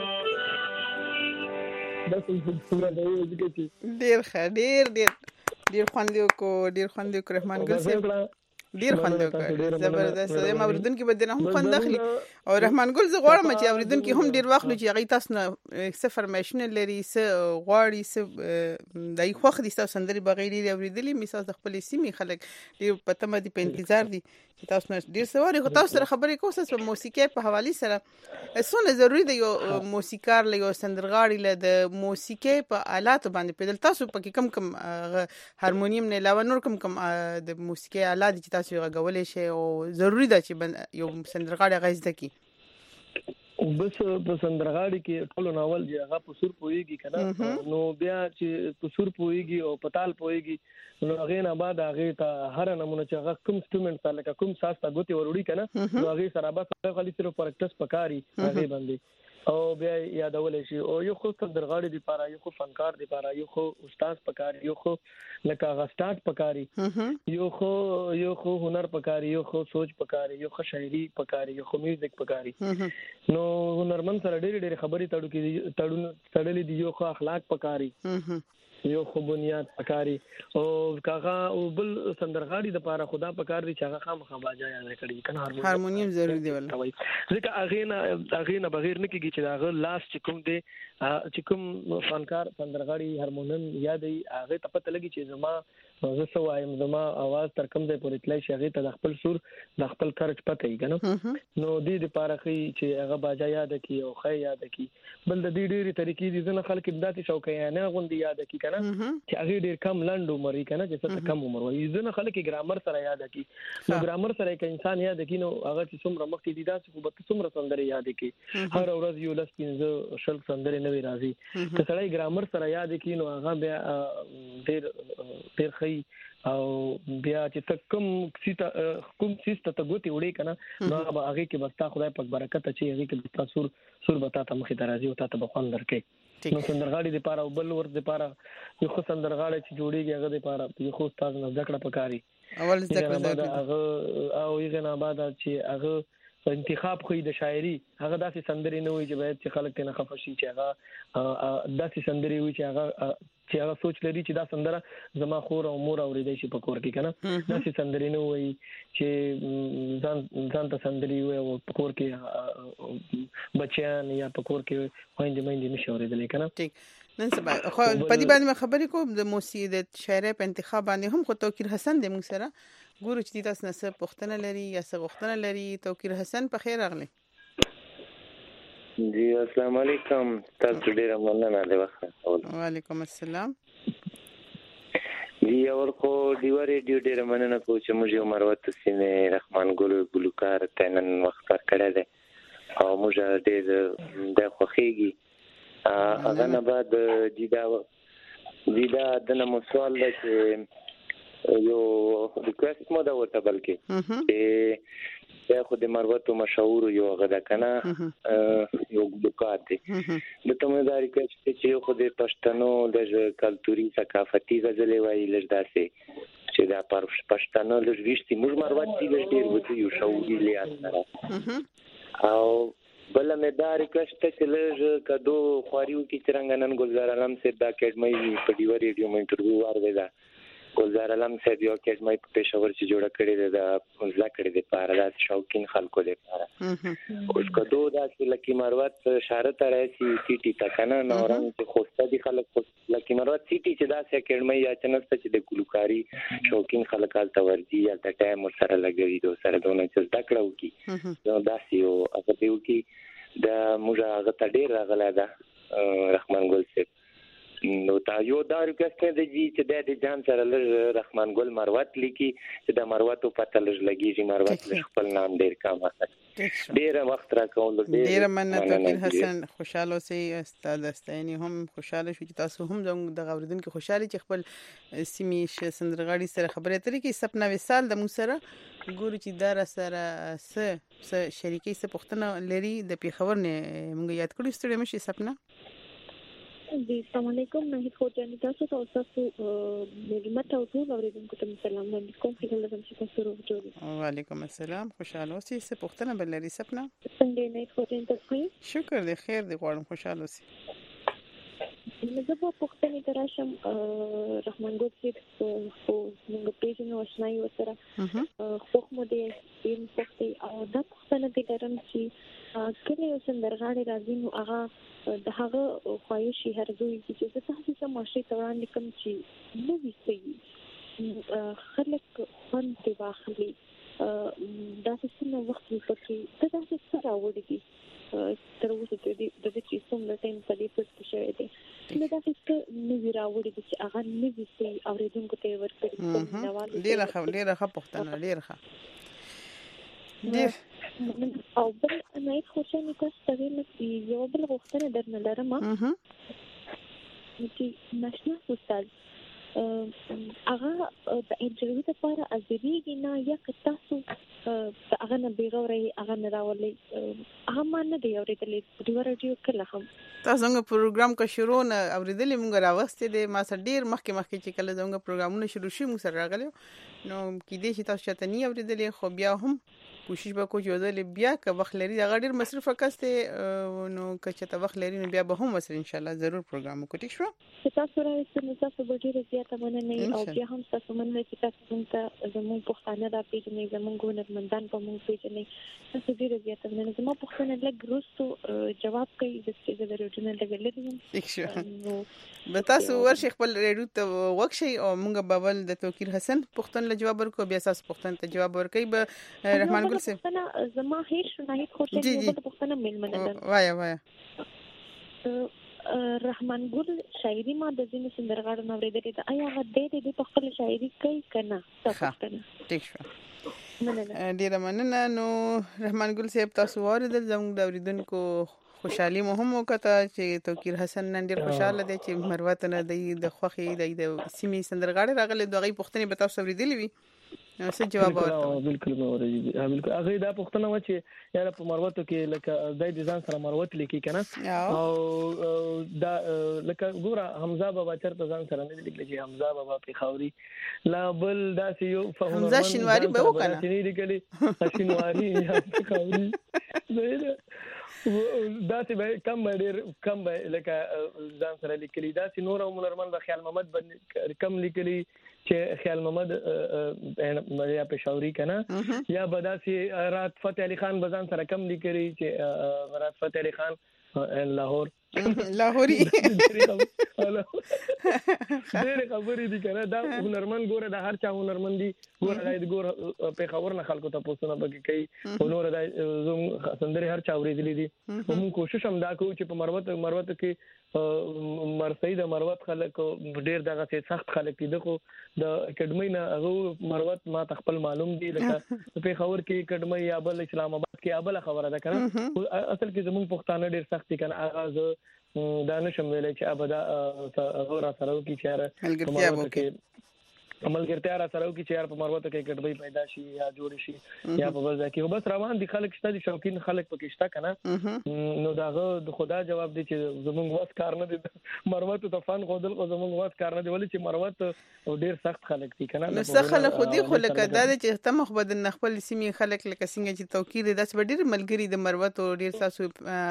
ډیر خوند وکړو رحمان ګل صاحب ډیر خوند وکړ زبردست زما اوریدونکو به دنه هم خوند اخلي او رحمان ګل زه غواړم چې اوریدونکو هم ډیر واخلو چې هغه تاسو نه څه فرمایشونه لري څه غواړي څه دای خوخ دي تاسو سندري بغیر لري اوریدلې مثال د خپل سیمې خلک ډیر پته مدي په انتظار دي چې تاسو نه ډیر سوال خو تاسو سره خبرې کوم څه موسیقي په حواله سره څونه ضروری دی یو موسیقار له یو سندرغاړي له د موسیقي په آلات باندې پیدل تاسو پکې کم هارمونیم نه علاوه نور کم د موسیقي آلات چې تاسو غوولې شي او ضروری ده چې یو سندرغاړي غږ کی بس په سندرغاړي کې ټول ناول چې هغه په سور پويږي کنه نو بیا چې په سور پويږي او پتال پويږي نو هغه نه بعد هغه ته هر نمونه چې هغه کوم انسټرومنټ سره لکه کوم ساز ته غوتي وروړي کنه نو هغه سره به خالي صرف پریکټس پکاري هغه باندې او بیا یادول شي او یو خو سندرغاړي دی لپاره یو خو فنکار دی لپاره یو خو استاد پکاري یو خو لکه غستاد پکاري یو خو هنر پکاري یو خو سوچ پکاري یو خو شاعري پکاري یو خو میوزیک پکاري نو هنرمن سره ډېر خبرې تړلې دي یو خو اخلاق پکاري یو خو بنیاد پکاري او کاغه او بل سندرغاړي د لپاره خدا پکار دي چې هغه خامخا باجا یاد کړي کنه هارمونیم ضروري دی ول ځکه هغه نه بغیر نه کیږي چې هغه لاس چې کوم دی چې کوم فنکار سندرغاړي هارمونیم یادې هغه ته پته لګي چې زما زه سو وایم زما आवाज تر کوم ځای پورې تلای شي هغه ته د خپل سور د خپل خرج پته یې کنه نو دې لپاره چې هغه باجا یاد کی او خې یاد کی بل د دې ډېری طریقې دي ځنه خلک ابداتي شوقیانه غوندي یاد کی کنه چې هغه ډېر کم لاند عمر کنه چې څه کم عمر وي ځنه خلک ګرامر سره یاد کی نو ګرامر سره کې انسان یاد کی نو هغه چې څومره مخکې دي دا څه به څومره سندري یاد کی هر ورځ یو لس 15 شل سندري نوي راځي که سړی ګرامر سره یاد کی نو هغه بیا ډېر خې او بیا چې کوم سیسته ته ګوتی وړي کنه نو هغه کې بستا خدای پاک برکت اچي هغه کې بستا سور بتا ته مخې درازي او ته بخون درکې نو سندرغاړي د پاره او بل ور د پاره یو خو سندرغاړي چې جوړيږي هغه د پاره یو خو استاد نه ذکر پکاري اول ذکر هغه او یې نه بعد چې هغه انتخاب خو د شاعري هغه داسې سندري نه وي چې باید چې خلک ته نه خفه شي چې هغه داسې سندري وي چې هغه سوچ لري چې دا سندره زما خور او مور اوریدای شي په کور کې کنه داسې سندري نه وي چې ځان ته سندري وي او په کور کې بچیان یا په کور کې خويندې نشي اوریدل کنه. ټیک نن سبا خو په دې باندې خبرې کوم د موسیقي د شاعرۍ په انتخاب باندې هم خو توکیر حسن د موږ سره ګورو چې تاسو نه څه پوښتنه لري یا څه غوښتنه لري. توکیر حسن په خیر راغلی. جی السلام علیکم. تاسو ډیر مننه د وخت. وعلیکم السلام. جی اورکو دیو ریډیو ډیر مننه کوم چې موږ یو مروت سینې رحمان ګل ګلوکار تنن وخت کړه ده او موږ ډیر د خوخيږي اغه نه بعد جدا د نو سوال ده چې یو ریکوست مو دا وته بلکې چې خو د مروت مشهور یو غدا کنه یو ګلوکار دی د ته مې دا ریکوست چې خو د پښتنو د کلتوري ثقافتي غزلې وایي لږ داسې چې دا پر پښتنو لږ وشتي موږ مروت دی لږ ډیر وته یو شاوګي لیا سره او بل مې دا ریکوست چې لږ کدو خواريو کې څنګه نن ګلزار عالم سے دا اکیډمي په دیو ریډیو مې انټرویو ورغلا ګلزار عالم سے یو اکیډمي په پېښور چې جوړه کړې ده دا ذکر دې پاره دا شوقین خلکو دې پاره اوس کدو دا چې لکی مروت شارت راځي سیټي تکنه نورم چې خوسته دي خلک لکی مروت سیټي چې دا اکیډمي یا چنسته چې د ګلوکاری شوقین خلک حالت ورځي یا د ټایم سره لګوي دوه سره دونه چې ذکر وکي نو دا سیو هغه دیو کې د موږ هغه ته ډیر راغلا ده رحمان ګل سے نو تا یو دا ریکوست دی چې د جان سره لږ رحمان ګل مروت لیکي چې د مروت په تلج لګیږي مروت خپل نام ډیر کام اخلي ډیر وخت راکول ډیر مننه توکیر حسن خوشاله سي استاد استایني هم خوشاله شو چې تاسو هم د غوردن کې خوشاله چې خپل سیمې سندرغاړي سره خبرې اترې کې سپنا وسال د مو سره ګورو چې دا سره س شریکي څه پښتنه لري د پیښور نه موږ یاد کړو ستړي مشي سپنا. جی السلام علیکم نه هیڅ کوټه تاسو ملمت او ټول اوریدونکو ته سلام علیکم خیال لرم چې تاسو روغ جوړ. وعلیکم السلام خوشاله اوسئ. څه پوښتنه بل لري سپنا؟ څنګه نه کوټه تاسو شکر دې خیر دې غواړم خوشاله اوسئ. زه په پوښتنه تراشم رحمان ګل چې خو موږ پیژنو آشنایي وسره خو مو دې یم پوښتنه او دا پوښتنه دې لرم چې کله یو سندرغاړی راځي نو هغه د هغه خواهشي هرزوي چې تاسو سم ماشي توران لیکم چې نو ویسي خلک فن دی واخلي دا څه وخت پکې ته تاسو سره راوړي تر اوسه د دې چې څومره ټایم په دې پټ شوی دی نو دا څه نو راوړي چې هغه نو ویسي اوریدونکو ته ورکړي ډیره ښه پوښتنه ډیره ښه او بل نه خوشاله تاسو ته یو بل غوښتنه درنه لرم چې ناشنا استاد هغه د انټرویو لپاره ازریږي نه یا تاسو هغه نه بیغوري هغه نه راولي هغه مانه دی اورېدلې د ورډیو کله هم تاسو څنګه پروګرام کا شروع نه اورېدلې موږ راوستي دي ما سره ډیر مخکې چې کله څنګه پروګرامونه شروع شي موږ سره راغلي نو کې دې چې تاسو ته نه اورېدلې خو بیا هم کوشش وکړو چې ودل بیا که وخت لري دا ډیر مصرف کسته نو که چې وخت لري نو بیا به هم وسره ان شاء الله ضرور پروګرام وکړو ټیک شو تاسو راځئ تاسو به ډیر زیاته مننه او بیا هم تاسو مننه چې تاسو ته زموږ پښتانه را پیژنې زموږ ګونرمندان په موږ پیژنې تاسو ډیر زیاته مننه زموږ پښتانه لږ روستو جواب کوي چې د ریډیو لګلې ټیک شو به تاسو ورشي خپل ریډیو ته وښي او موږ بابل د توکیر حسن پښتون له جواب ورکو بیا تاسو پښتون ته جواب ورکړي به رحمان پښتنه زما هیڅ نه هیڅ خوشاله نه پښتنه ملمنه وایا رحمان ګل شاعري ما د ځینې سندرغاړو نو ورېدلې ده آیا هغه د خپل شاعري کوي کنه ښه ټیک شو ډیر مننه نو رحمان ګل صاحب تاسو ورېدل زموږ د اوریدونکو خوشحالي مو هم وکړه چې توکیر حسن نن ډیر خوشاله دی چې مروت نه د خوخي د سیمې سندرغاړي راغلي دغه پښتنې به تاسو ورېدلې وي څه جواب ورته بالکل مې ورته بالکل هغه دا پوښتنه و چې یاره په مروتو کې لکه د ځان سره مروت لیکي کنه او دا لکه ګوره حمزه بابا چرته ځان سره نه لیکل چې حمزه بابا په خاوري لا بل دا چې یو حمزه شینواری به وکنه چې لیکلي شینواری یا خاوري دا چې کم به لکه ځان سره لیکلي دا چې نور هنرمند خیال محمد باندې کم لیکلي چې خیال محمد یا پېښوري کنه یا بداسي رات فتح علي خان بزان سره کم لیکلي چې رات فتح علي خان لاهور لاهوري ډېر خبرې دي کنه دا هنرمند ګوره د هر چا هنرمند دي ګوره د ګوره په خبر نه خلکو ته پوښتنه پکې کوي نور د زوم سندري هر چا ورېدلې دي موږ کوشش هم دا کوو چې په مروت کې مرسي د مروت خلک ډېر دغه څه سخت خلک دي خو د اکیډمي نه هغه مروت ما تخپل معلوم دي لکه په خبر کې اکیډمي یا بل اسلام آباد کې ابل خبره ده کنه اصل کې زموږ پښتانه ډېر سخت دي کنه اغاز دا نشم ویلای چې ابدا غورا سره کی چیرې عملګرتیا را سره کی چیرې په مروت کې کډبې پیدا شي یا جوړ شي یا په وځه کې بس روان دي خلک شته دي شوقین خلک پکې شته کنه نو داغه د خدا جواب دی چې زمونږ واس کار نه دي مروت ته فن خودل او زمونږ واس کار نه دی ولې چې مروت ډیر سخت خلک دي کنه نو څه خلک خو دي خو لکه دا چې تم خو بد نه خپل سیمې خلک لکه څنګه چې توکید داس ډیر ملګری د مروت او ډیر تاسو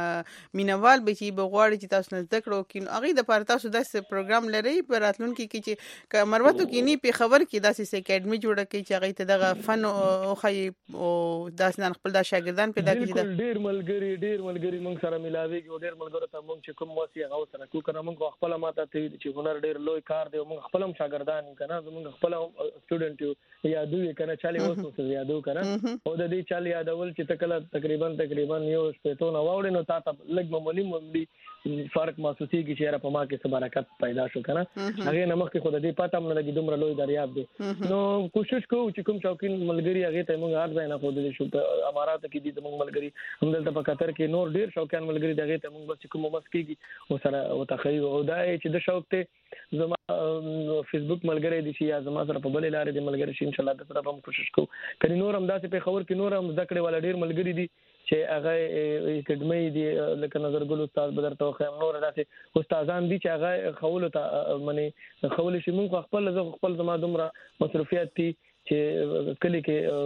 مینوال به چې بغواړي چې تاسو نه ذکر وکړو هغه د پاره تاسو داسې پروګرام لري په راتلونکي کې چې مروت کې نه په خبر کې داسې اکیډمي جوړه کړي چې هغه ته دغه فن او خي او داسې نه خپل د شاګردان پیدا کړي ډیر ملګری موږ سره ملاويږي ډیر ملګرو ته موږ چې کوم واسي هغه سره کو کنه موږ خپل ماته ته چې هنر ډیر لوی کار دی موږ خپل هم شاګردان کنه موږ خپل سټوډنټ یو یادو کنه چالي اوس څه یادو کنه او د دې چالي یادول چې تکله تقریبا یو شپته نو واوړې نو تاسو لګ معمولی مملي فرق محسوسي کی چې را په ما کې څه برکت پیدا شو کنه هغه نمخ کې خود دې پاتم نه لګي دومره لوی دریاب دی نو کوشش کوو چې کوم شوقین ملګری هغه ته موږ هر ځای نه خو دې شو په امارات کې دي موږ ملګری همدلته په قطر کې نور ډیر شوقین ملګری دغه ته موږ بس کوم مس کېږي او سره او تخیل او دا چې د شوق ته زما فیسبوک ملګری دي چې زما سره په بل لارې دي ملګری شي ان شاء الله د طرف هم کوشش کوو کله نور هم داسې په خبر کې نور هم ذکر ولا ډیر ملګری دي چې هغه اکیډمي دي لکه نظر ګل استاد بدر توخم نور داسې استادان دي چې هغه خول ته منی خول شي موږ خپل زما دومره مصروفیت دي چې کلی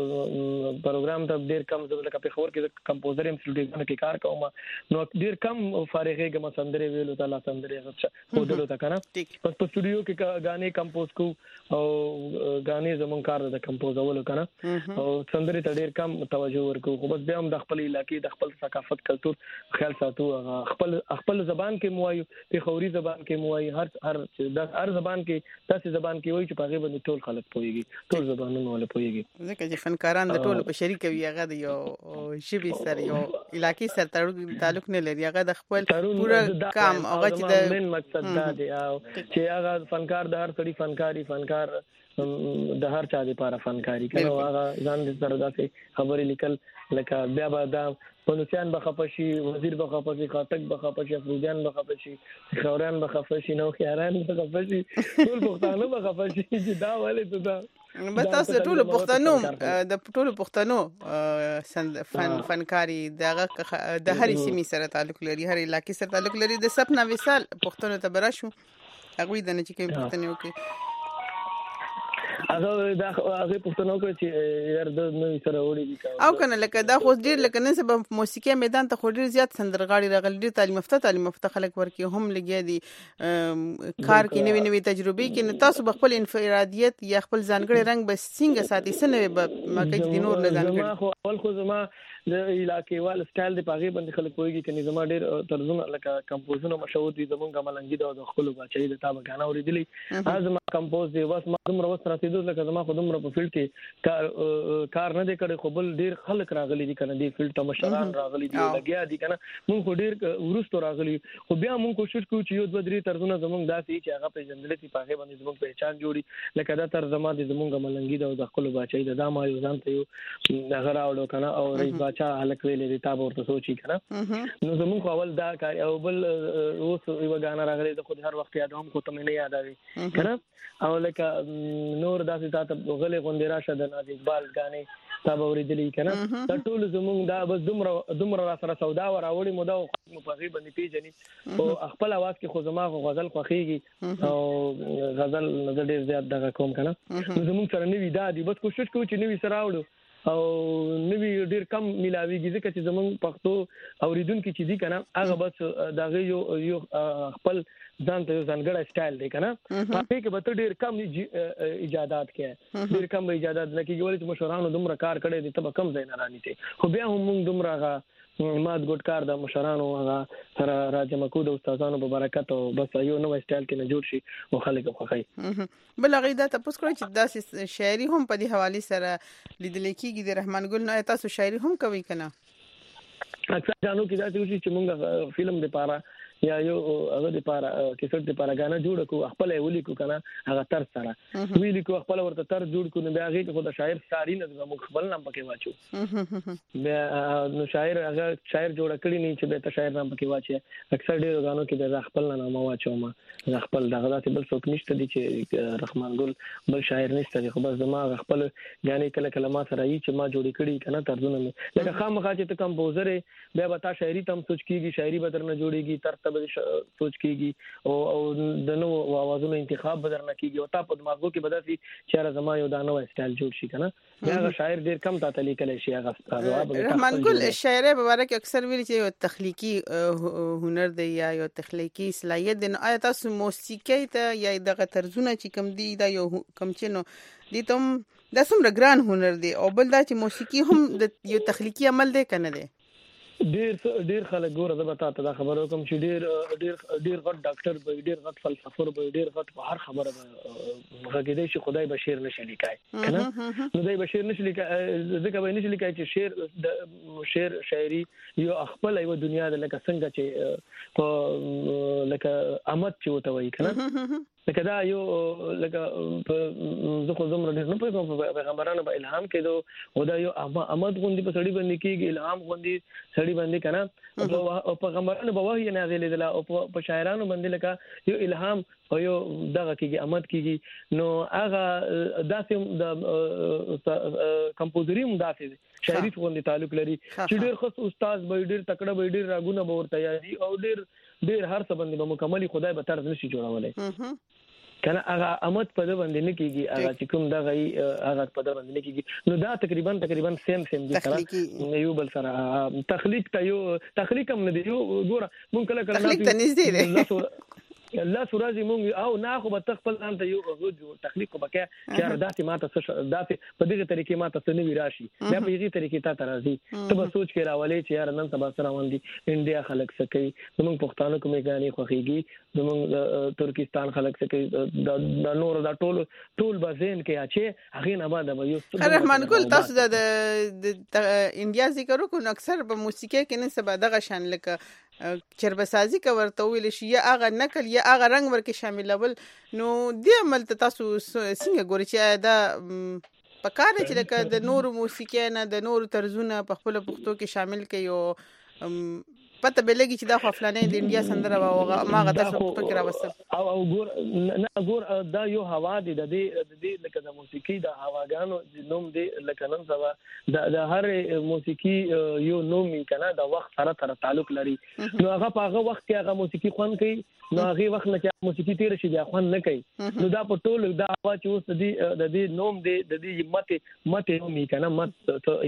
کې پروګرام ته ډیر کم لکه په خبر کې کمپوزر هم سټډیو کې کار کوم نو ډیر کم فارغه کې مسندري ویلو تعالی سندري خو دلته تا کنه پس په سټډیو کې غانې کمپوز کو او غانې زمون کار د کمپوزولو کنه او سندري ته ډیر کم توجه ورکو خو بس بیا هم د خپل علاقې د خپل ثقافت کلچر خیال ساتو خپل زبان کې موایو په خوري زبان کې موایي هر زبان کې داسې زبان کې وایي چې په غیبه ټول خلک پويږي ټول زبان نو له پويږي ځکه چې فنکاران د ټولو په شریک وي هغه د یو شبي سره یو علاقې سره تعلق نه لري هغه د خپل پورا کام هغه چې د من مقصد دا دی چې هغه فنکار د هر سړي فنکار د هر چا لپاره فنکاری کوي هغه ځان دې سره داسې خبرې لیکل لکه بیا به دا پولیسان به خپشي وزیر به خپشي خاطق به خپشي افروجان به خپشي خوران به خپشي نو خياران به خپشي ټول پښتانه به خپشي چې دا ولې ته دا بس تاسو ټول پښتنو فنکاری دغه د هرې سیمې سره تعلق لري هر علاقې سره تعلق لري د سپنا وصال پښتنو ته براشو هغه د نه چې کوم پښتنو کې هغه پښتنو کې چې یار د نوې سره وړي دي او کنه لکه دا خو ډیر لکه نن سبا موسیقي میدان ته خو ډیر زیات سندرغاړي راغلي ډیر تعلیم یافته خلک ورکی هم لګي دي کار کې نوې تجربې کې تاسو خپل انفرادیت یا خپل ځانګړي رنګ به څنګه ساتي سنوي به مکه دي نور نه ځانګړي خو زما د علاقې وال سټایل د پاغي باندې خلک کوي کني زما ډیر ترجمه لکه کمپوزونه مشهور دي زمونږه ملنګي د خپل بچي د تابع غانا اوریدلې ازما کمپوز دی واس ما دومره وسره رسیدو لکه زما خودمره په فیلډ کې کار نه دی کړی خو بل ډیر خلک راغلي دي کنه دی فیلډ ته مشران راغلي دي لګیا دي کنه مونږ ډیر ورستو راغلي خو بیا مونږ کوشش کوو چې یو دوه درې ترجمه زمونږ داسې چې هغه په جندلتي پاغي باندې زمونږ پہچان جوړي لکه دا ترجمه دي زمونږه ملنګي د خپل بچي د دما یو ځان ته یو هغه راوړو کنه او رئیس بچا هلک ویلې تاب ورته سوچي کنه نو زموږ اول دا کار او بل اوس یو غانا راغلی د خود هر وخت یادوم خو ته مې نه یادوي کنه او لکه نور نور داسې تاسو غلې غونډې راشه د ناز اقبال غانې تا به ورېدلې کنه دا ټول زمونږ دا بس دومره را سره سودا وراوړي مو دا مو په غي باندې پیژني او خپل आवाज کې خو زما غزل خوخيږي او غزل نظر ډیر زیات دغه کوم کنه زمونږ سره نوې دا دی بس کوشش کوو چې نوې سره راوړو او نوې ډیر کم ملاويږي ځکه چې زمونږ پښتو اوریدونکو چې دي کنه هغه بس دغه یو خپل ځان ته ځانګړی سټایل دی کنه په کې به ډیر کم ایجادات کې ډیر کم ایجادات نه کیږي ولې چې مشرانو دومره کار کړی دی ته کم ځای نه رانی دي خو بیا هم موږ دومره مات ګډ کار د مشرانو هغه سره راجم کو د استادانو په برکت او بس یو نو سټایل کې نه جوړ شي او خلک په خای بل غیدا تاسو کړئ چې داسې شاعري هم په دې حواله سره لیدل کېږي د رحمان ګل نو تاسو شاعري هم کوي کنه اکثر جانو کې دا چې موږ فلم د پاره یا یو هغه د پاره کیسټ د پاره غانا جوړ کو خپل ویلی کو کنه هغه تر سره ویلی کو خپل ورته تر جوړ کو نو بیا هغه خو د شاعر ساری نه زموږ خپل نام پکې واچو بیا نو شاعر هغه شاعر جوړ کړی نه چې به ته شاعر نام پکې واچي اکثر ډیر غانو کې د خپل نام واچو ما خپل دغه داسې بل څوک نشته دي چې رحمان ګل بل شاعر نشته خو بس زما خپل غانې کله کله ما سره یي چې ما جوړ کړی کنه ترجمه مې لکه خامخا چې ته کمپوزر بیا به تا شاعري تم سوچ کیږي شاعري به درنه جوړيږي تر سوچ کیږي او د نو اوازونو انتخاب بدر نه کیږي او تا په دماغو کې بداسي چې زما یو دانو سټایل جوړ شي کنه هغه شاعر ډیر کم تا تلی کله شي هغه رحمان ګل شاعر مبارک اکثر ویل چې یو تخلیقي هنر دی یا یو تخلیقي صلاحیت دی نو آیا تاسو موسیقي ته یا دغه طرزونه چې کم دی دا یو کم چنو دي تم د څومره ګران هنر دی او بل دا چې موسیقي هم د یو تخلیقي عمل دی کنه دی ډیر خلک ګوره زه به تاسو دا خبرو کوم چې ډیر غټ ډاکټر به ډیر غټ فلسفر به ډیر غټ په هر خبره به غږیدای شي خدای بشیر نشي لیکای کنه نو دای بشیر نشي لیکای ځکه به نشي لیکای چې شعر شاعري یو خپل یو دنیا د لکه څنګه چې په لکه امت چې وته وای کنه لکه دا یو لکه زه خو زمره نه پوهیږم په پیغمبرانو په الهام کېدو او دا یو امد غوندي په سړی باندې کېږي الهام غوندي سړی باندې کنه او پیغمبرانو په وحی نازلې دلا او په شاعرانو باندې لکه یو الهام او یو دغه کېږي امد کېږي نو هغه داسې د کمپوزري هم داسې شاعري غوندي تعلق لري چې ډېر خاص استاد به ډېر تکړه به ډېر راګونه به ورته یادي او ډېر هر څه باندې به مکمل خدای به طرز نشي جوړولای کنه هغه امد په د باندې نه کیږي هغه چې کوم دغه هغه په د باندې نه کیږي نو دا تقریبا سیم دي سره یو بل سره تخلیق ته یو تخلیق هم نه دی یو ګوره مونږ کله تخلیق ته نږدې دی الله سورازي مونږ او نه خو به تخپل ځان ته یو غوږ تخلیق وکړه چې ارادتي ماته داسې په دغه طریقې ماته څه نوي راشي بیا په دې طریقې ته راځي ته به سوچ کې راولې چې یار نن سبا سره باندې انډیا خلک څه کوي زموږ پښتانه کومې غانې خوخيږي زموږ ترکستان خلک څه کوي د نور دا ټول بازین کې اچي هغه نه باندې یو رحمان ګل تاسو د انډیا ذکر وکړو اکثر په موسیقي کې نه سبا دغه شان لکه چربسازي کا ورته ویل شي یا هغه نقل یا هغه رنگ ورکه شاملول نو دې عمل ته تاسو څنګه ګورئ چې دا پکاره چې لکه د نور موسیقي نه د نور طرزونه په خپل پښتو کې شامل کړي او پته بلګي چې دا خپلانه د انډیا سندره او ماغه تاسو پښتو کې راوستل او ګور دا یو هوا دي د دې لکه د موسیقي د هواګانو نوم دی لکه نن سبا د هر موسیقي یو نوم کنه د وخت سره تعلق لري نو هغه په هغه وخت کې هغه موسیقي خوان کوي نو هغه وخت نه چې موسیقي تیر شي بیا خوان نه کوي نو دا په ټول دا هوا چې اوس د دې نوم دی د دې مت نومي کنه مت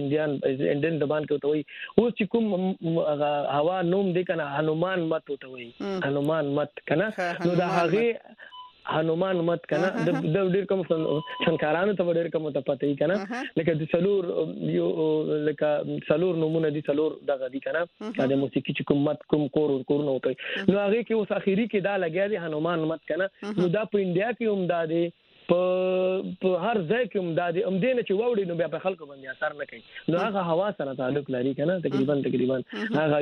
انډین د باندې کوي اوس چې کوم هوا نوم دی کنه هنومان مت وته وي هنومان مت کنه نو دا هغه هنومان مت کنه د ډیر کوم شنکارانو ته ډیر کوم ته پته کنه لکه د سلور یو لکه سلور نمونه دي سلور دغه دي کنه د موسیقي چې کوم مت کوم کور نه وته نو هغه کې اوس اخیری کې دا لګیا دي هنومان مت کنه نو دا په انډیا کې هم دا دي په هر ځای کې هم دا دي هم دینه چې ووري نو بیا په خلکو باندې اثر نه کوي نو هغه هوا سره تعلق لري کنه تقریبا هغه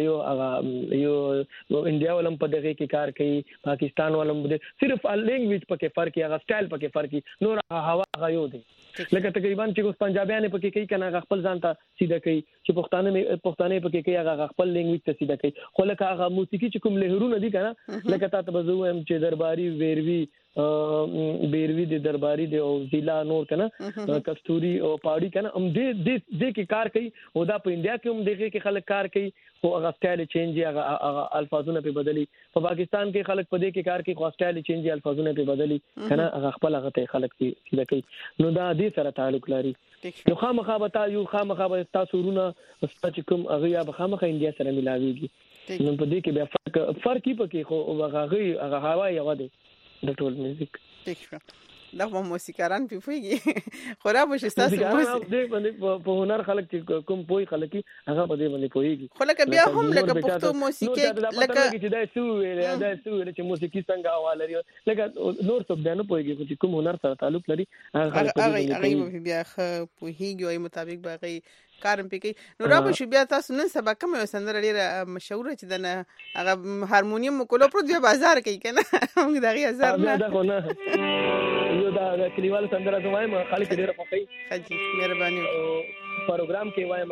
یو انډیا ولم په دغه کې کار کوي پاکستان ولم صرف لینګویج پکې فرق هغه سټایل پکې فرق نور هوا هغه یو دی لکه تقریبا چې اوس پنجابیان پکې کوي کنه خپل ځان ته سیده کوي چې پښتانه پکې کوي هغه خپل لینګویج ته سیده کوي خو لکه هغه موسیقي چې کوم لهرونه دي کنه لکه تاسو به زوم چې درباري ویروي بیروی د درباری د او ضلع نور کنه کستوري او پاړی کنه هم دې کې کار کوي او دا په انډیا کې هم دغه کې خلک کار کوي خو هغه سټایل چینج هغه الفاظونه په بدلی په پاکستان کې خلک په دې کې کار کوي خو سټایل چینج الفاظونه په بدلی کنه هغه خپل هغه خلک چې کوي نو دا دې سره تعلق لري نو خامخا به تاسو ورونه ستاسو کوم هغه یا خامخا انډیا سره ملاويږي نو په دې کې بیا فرق پکې خو هغه هوا یو دی د ټول میوزیک ټیک شو دا موسیقاران پیږي خورا به شستاسو دې باندې په هنر خلک چې کوم پوي خلک هغه په دې باندې پويږي خو لکه بیا هم لکه پښتو موسیقي لکه چې دا سو چې موسیقي څنګه حواله لري لکه نور څه بیان پويږي چې کوم هنر سره تعلق لري هغه بیا پويږي او مطابق باغی کارم پکې نو را به شو بیا تاسو نن سبا کوم سندره ډیره مشهوره چې دنه هغه هارمونیم کولو پر دی بازار کوي کنه موږ دغه هزار نه دا خو نه یو دا کلیوال سندره ته وایم خالق ډیره خوښي حاجی مهرباني پروګرام کې وایم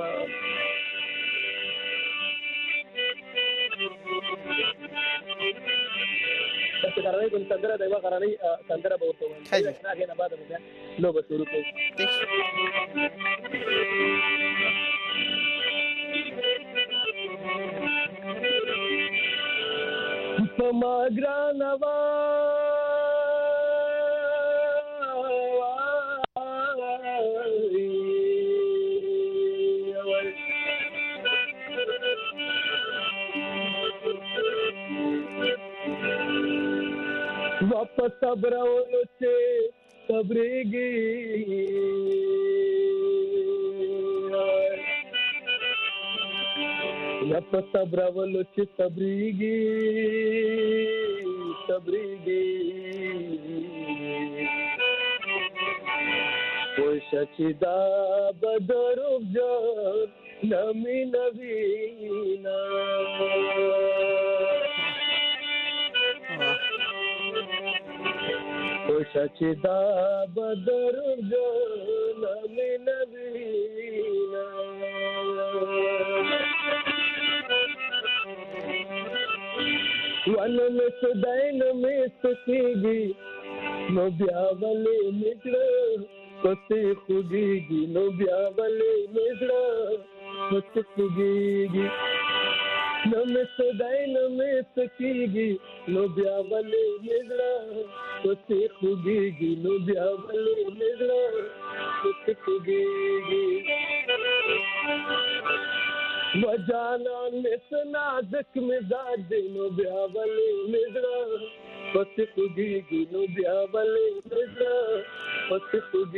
تاسو کارای کوم سندره دیوا کارای سندره به ورته وایم هغه نه بعد بیا لو به شروع کوي پماګرانوا واپس صبرولو چې صبرېږي واپس صبرولو چې صبرېږي پوښه چې دا بدرو جان نمی نوینا پوښه چې دا بدرو جان نمی نوینا ونه مې سدای نه مې سکیږي نو بیا ولې نکړه پسې خوږیږي نو بیا ولې نکړه پسې خوږیږي نو مې سدای نه مې سکیږي نو بیا ولې نکړه پسې خوږیږي نو بیا ولې نکړه پسې خوږیږي وجانا نسنا ذک مزاج دینو بیا ولې نظر پس خوږیږي نو بیا ولې نظر پس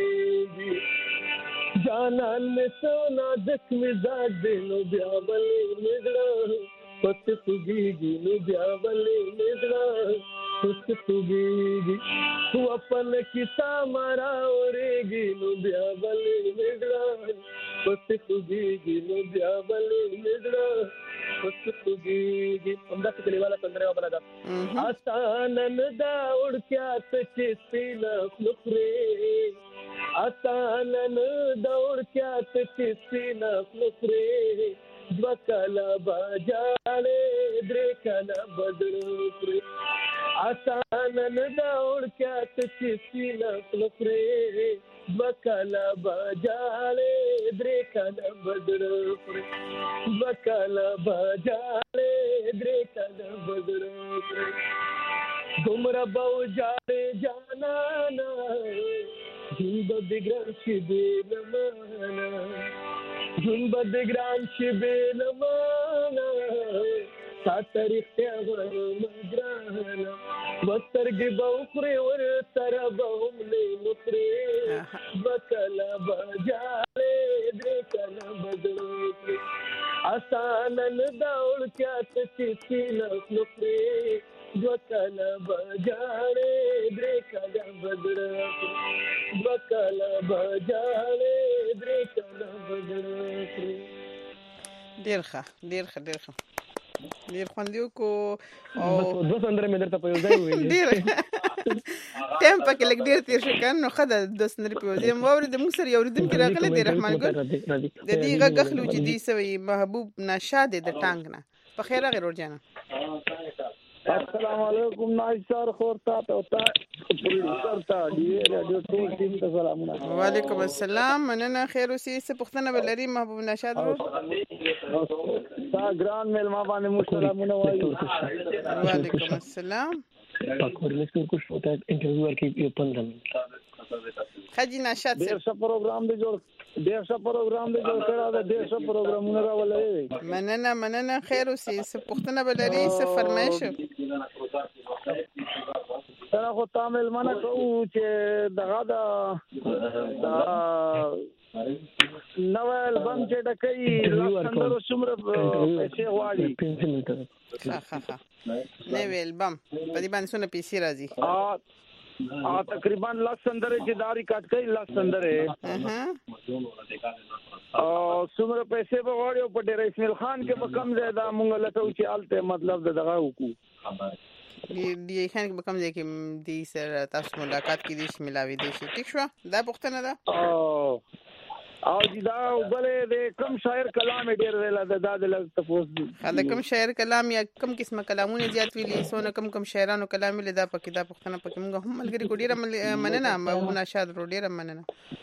خوږیږي جانا نسنا ذک مزاج دینو بیا ولې نظر پس خوږیږي نو بیا ولې نظر پس خوږیږي تو अपन किसा मारा ओरेगी नो बया ولې نظر پس خوږیږي نو بیا ولې نظر پس خوږیږي همدا کلیواله سندره وبلا دا آسان دا اڑکیا چې سپینا خلخره آسان دا اڑکیا چې سپینا خلخره وکلا باجاله درې کلا بدر آسان دا اڑکیا چې سپینا خلخره وکلا باجاله درې کلا بدر وکلا باجاله درې کلا بدر گمرا باو جاله جانانا جنب بگران شی بیلمانا جنب بگران شی بیلمانا ساتریختیا ورمگرانا وسترگی باوخری ورسر باوملی مخری وکلا باجاله درکلا بدلوکری آسانن داول کیا تچیسی نخلقری وکلا باجاله درکلا بدلوکری وکلا باجاله درکلا بدلوکری ډیر خوندیو کو او دو سندره مې درته په یو ځای ویلې ډیر ټیم پکې لګ ډیر تیر شو کنه خدای د سندره په یو ځای مورید موږ سره یو ردن کې راغله د رحمان ګل د دې غغخلو چې دی سوي محبوب نشاد د ټانګ نه په خیر غیر ور جانا السلام علیکم نایسار خورتا ته پروډوسر ته دی رادیو ټول ټیم ته سلامونه. وعلیکم السلام. مننه. خیر اوسې. څه پوښتنه ولري محبوب نشاد ورور؟ تا ګران مېلمه باندې مو سلامونه وایو. وعلیکم السلام. پاکور لسو کو شوتا انټرویو ورکې یو 15 منټ. خجی نشاد ډېر ښه پروګرام دی جوړ کړه دا ډېر ښه پروګرامونه راولې. مننه. خیر اوسې. څه پوښتنه ولري؟ څه فرمایش؟ سره خو تامل منه کوو چې دغه دا نو البم چې ډکې لاسندرو څومره پیسې غواړي. ښه نو البم په دې باندې څونه پیسې راځي؟ تقریبا لاسندره چې داری کټ کوي لاسندره څومره پیسې به غواړي په ډېر اسماعیل خان کې به کم زیاده مونږ لټو چې الته مطلب دغه وکړو. دی خان کې به کم ځای کې دې سره تاسو ملاقات کې دې شي ملاوي دې شي. ټیک شو. دا پوښتنه ده او دا بلې د کم شاعر کلام ډېر ویلا د داد لږ تفوس دا کم شاعر کلام یا کم قسمه کلامونه زیات ویلي سونه کم شاعرانو کلام ویل دا پکې دا پوښتنه پکې موږ هم ملګری کو ډېر مننه. محبوب نشاد ورور ډېر مننه.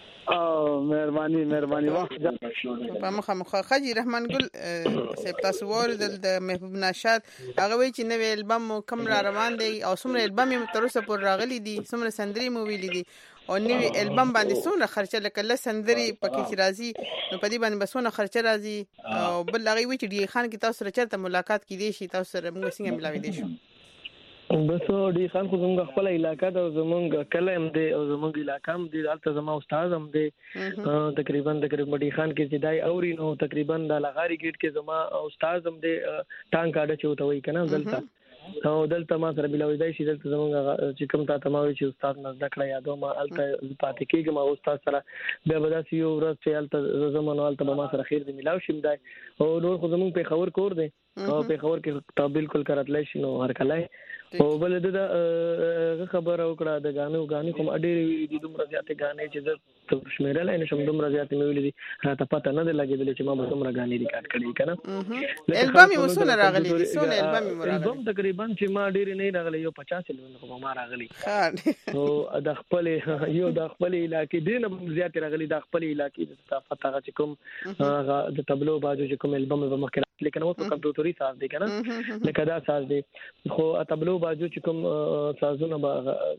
مهرباني واه په مخه خجی رحمان ګل سپ تاسو ور د محبوب نشاد هغه وی چې نوې البم کم را روان دی او څومره البم تر اوسه پور راغلي دي څومره سندري مو ویلي دي او نوې البم باندې څونه خرچه لکه سندري پکې چې راځي نو په دې باندې بسونه خرچه راځي او بل هغه وی چې دی خان کې تاسو سره چرته ملاقات کې دي شي تاسو سره موږ څنګه ملاوي دي شو. بس ډی خان خو زموږ خپل علاقہ دا زموږ کلم دی او زموږ علاقہ هم دی البته زما استاد هم دی تقریبا ډی خان کې چې دای اوري نو تقریبا د لغاری گیټ کې زما استاد هم دی ټانک کاډه چوته وای کنه دلته او دلته ما سره بلاوي دی چې دلته زموږ چې کوم تا تماوي چې استاد نه ذکر یادو ما الته پاتې کېږم او استاد سره بیا به داسې یو ورځ چې الته زمونږ الته ما سره خیر دی ملاو شم دی او نور خو زموږ په خبر کور دی او په خبر کې تا بالکل کراتلای شي نو هر کله او بل د خبر او کړه د غانو کوم اډېری ویلي دي دومره زیاتې غانې چې زه شمیرل نه شم دومره زیاتې مې ویلي دي راته پته نه لګېدل چې ما به دومره غانې ریکارډ کړې کنه. البم یې وسونه راغلي دي سونه البم تقریبا چې ما ډېر نه راغلي یو 50 لونه ما راغلي او د خپل علاقې دین زیاتې راغلي د خپل علاقې د فتاغه چې کوم د تبلو باجو چې کوم البم به مخکې لیکن اوس کمپیوټري ساز دی کنه لکه دا ساز دی خو تبلو باجو چې کوم سازونه دا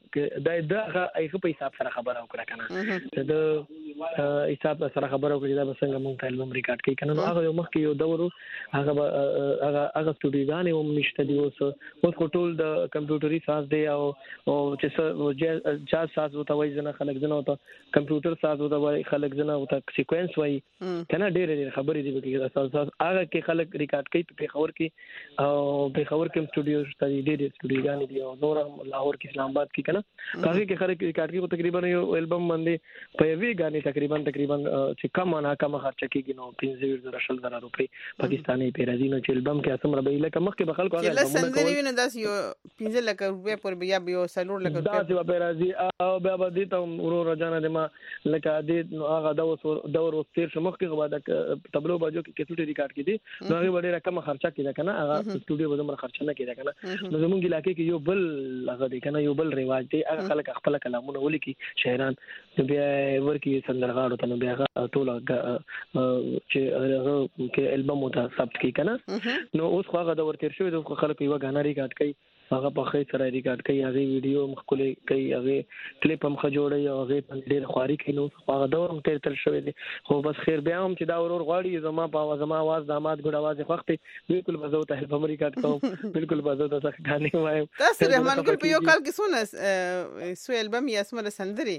ایغه په حساب سره خبره وکړه کنه د حساب سره خبره وکړه دا څنګه مونږ ته البم ریکارډ کوي کنه هغه یو مخکې یو دورو هغه سټوډیوګانې هم نشته دی اوس ټول د کمپیوټري ساز دی او چې جاز ساز وته وایي ځنه خلک ځنه وته کمپیوټر ساز وته وایي خلک ځنه وته سیکوینس وایي کنه ډېر خبرې دي کې ساز هغه کې خلک ریکارډ کوي په خبر کې او په خبر کې سټوډیو شته دي ډېر سټوډیوګانې دي او نور لاهور کې اسلام آباد کې کنه هغه کې خلک ریکارډ کوي تقریبا یو البم باندې په وی غانې تقریبا چې کم خرچ کېږي نو 15,000 روپۍ پاکستاني پیرازي نو چې البم کې اسمره به لکه مخکې بخل کوي چې سندري ویني داس یو 15 لک روپۍ پر بیا یو سلور لک روپۍ دا چې پیرازي او بیا به دې ته ورو رجانه دې ما لکه دې هغه دور تیر شمخ کې غواړه تبلو باجو کې کیسټ ریکارډ کړي نو هغه ډېر کم خرچه کړي کنه هغه سټوډیو به دومره خرچه نه کړي کنه نو زموږ علاقې کې یو بل هغه دی کنه یو بل رواج دی هغه خلک خپل کلامونه ولیکي شاعران بیا ورکی سندرغاړو ته بیا ټول چې هغه کې البم ته ثبت کی کنه نو اوس خو هغه د ورتیر شوی د خلک یو غانا ریکارډ کوي هغه په خې سره ریکارډ کوي هغه ویډیو مخکله کوي هغه کلیپ هم خجوړي او هغه ډېر خواري کوي نو هغه دور هم تیر شوی دی خو بس خیر بیا هم چې دا ورور غواړي زما आवाज داماد ګډ आवाज وخت بالکل بزو ته په ریکارډ کوم بالکل بزو ته غانې وایم تاسو رحمان ګل په یو کال کې سونه سو البم یا اسمه سندري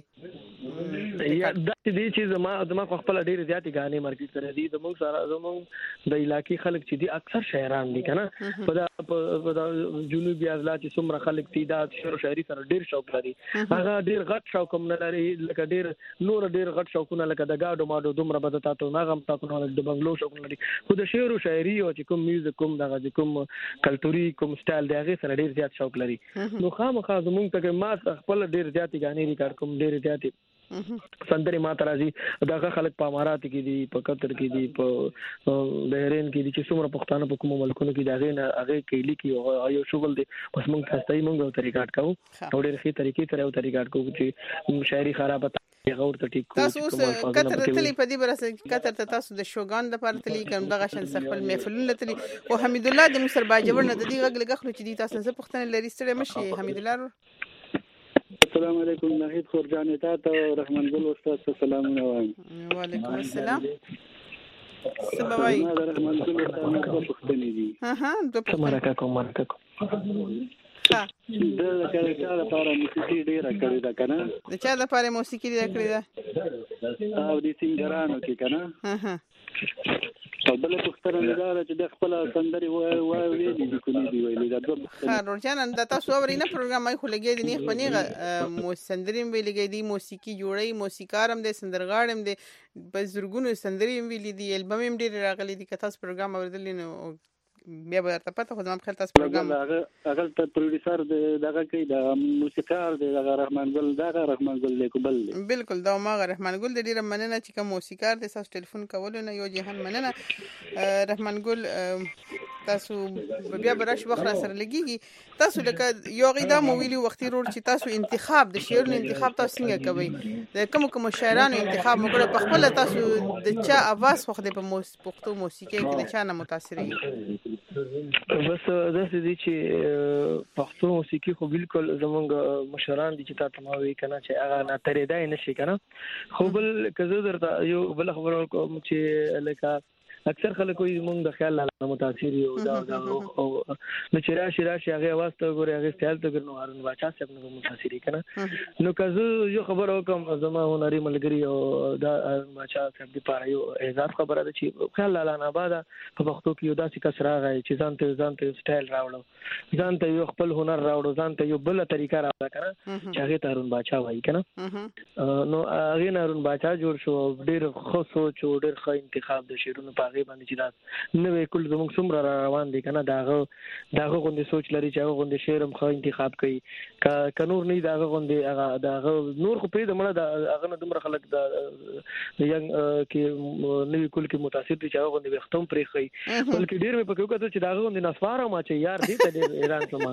یا د دې چې زما خپل ډېر زیاتې غانې مارکیټ سره دي زموږ سره زموږ د علاقې خلک چې دي اکثر شاعران دي کنه په جنوبي ازلا چې څومره خلک دي دا شعر او شاعري سره ډېر شوق لري هغه ډېر غټ شوق هم نه لري لکه ډېر غټ شوقونه لکه د گاډو ماډو دومره بد تاسو نه غم تاسو نه د بنگلو شوق لري خو د شعر او شاعري او چې کوم میوزیک کوم دغه کوم کلتوري کوم سټایل دی هغه سره ډېر زیات شوق لري نو خامخا زموږ ته ما خپل ډېر زیاتې غانې ریکارډ کوم ډېر زیاتې سندري ما ترازي دغه خلک په امارات کې دي په قطر کې دي په بحرین کې دي چې څومره پښتانه په کوم ملکونو کې دغه نه هغه کېلی کې یو شغل دي بس موږ تاسو یې موږ طریقات کوو او ډېر ښه طریقې سره یو طریقات کوو چې شاعري خرابه غور ته ټیک کوو تاسو قطر تلی په دې برسه قطر ته تاسو د شوګان د پر تلی کوم دغه شن خپل محفلونه تلی او حمید الله د مصر باجوړ نه د دې غږ لګخلو چې دي تاسو څه پښتنه لري ستړي مشي حمید الله. السلام علیکم ناهید خورجان ته رحمان ګل استاد سلام وایم. وعلیکم السلام. سبوي رحمان ګل استاد پښتني دي. دوه مرکه کوم د چا لپاره موسیقي ډیره کړې ده کنه د چا لپاره موسیقي ډیره کړې ده او د سنگرانو کې کنه په بل پښتنه نه دا چې د خپل سندري وایي دي کومې دی ویلې دا ورجان د تاسو اورینه پروګرام خو لګي دي نه پنيغه مو سندریم ویلې دي موسیقي جوړي موسیقارم دي سندرغاړم دي بزرګونو سندریم ویلې دي البم هم ډیر راغلي دي که تاسو پروګرام اوریدل نو بیا به تاسو پته خو زما خپل تاسو پروګرام هغه ته پروډوسر دغه کوي د موسیقار د رحمان ګل لیکبل بالکل دا ما رحمان ګل د ډیره مننه چې کوم موسیقار د تاسو ټلیفون کولو نه یو جهان مننه رحمان ګل تاسو بیا براش وخت سره لګيږي تاسو لکه یو غیدا مو ویلي وختي روړ چې تاسو انتخاب د شعرونو انتخاب تاسو څنګه کوي د کوم شاعرانو انتخاب مو کړ په خپل تاسو د چا आवाज خو د پښتو موسیقي کې د چا نه متاثر یې بس داسې دي چې پښتو موسیقي خو بالکل زمونږ مشران دي چې تاسو ما وی کنه چې هغه نه ترېدای نشي کنه خو بل کزه درته یو بل خبرو کوم چې لکه اکثر خلک وي موږ د خیال لاله متاثر یو دا او نو چې راشي هغه आवाज ته ګوري هغه ستایل ته ګرنو هارون باچا صاحب نو متاثر کنه نو کزه یو خبر وکم زما هنري ملګری او دا باچا صاحب دی پاره یو اعزاز خبره ده چې خیال لاله نه بعد په وختو کې یو داسې کس راغی چې ځانته سټایل راوړو ځانته یو خپل هنر راوړو ځانته یو بل طریقه راوړه کنه چې هغه هارون باچا وایي کنه نو هغه هارون باچا جوړ شو ډېر خو سوچ او ډېر ښه انتخاب د شیرونو په باندې چې دا نوې کول زموږ څومره روان دي کنه داغه غوندې سوچ لري چې هغه غوندې شعرم خو انتخاب کوي ک نور نه داغه غوندې هغه داغه نور خو په دې مړه هغه نه دومره خلک د ینګ کې نوې کول کې متاثر دي چې هغه غوندې وختم پرې خي بلکې ډیر مې پکې وکړه چې داغه غوندې نسواره ما چې یار دې ته ایران سما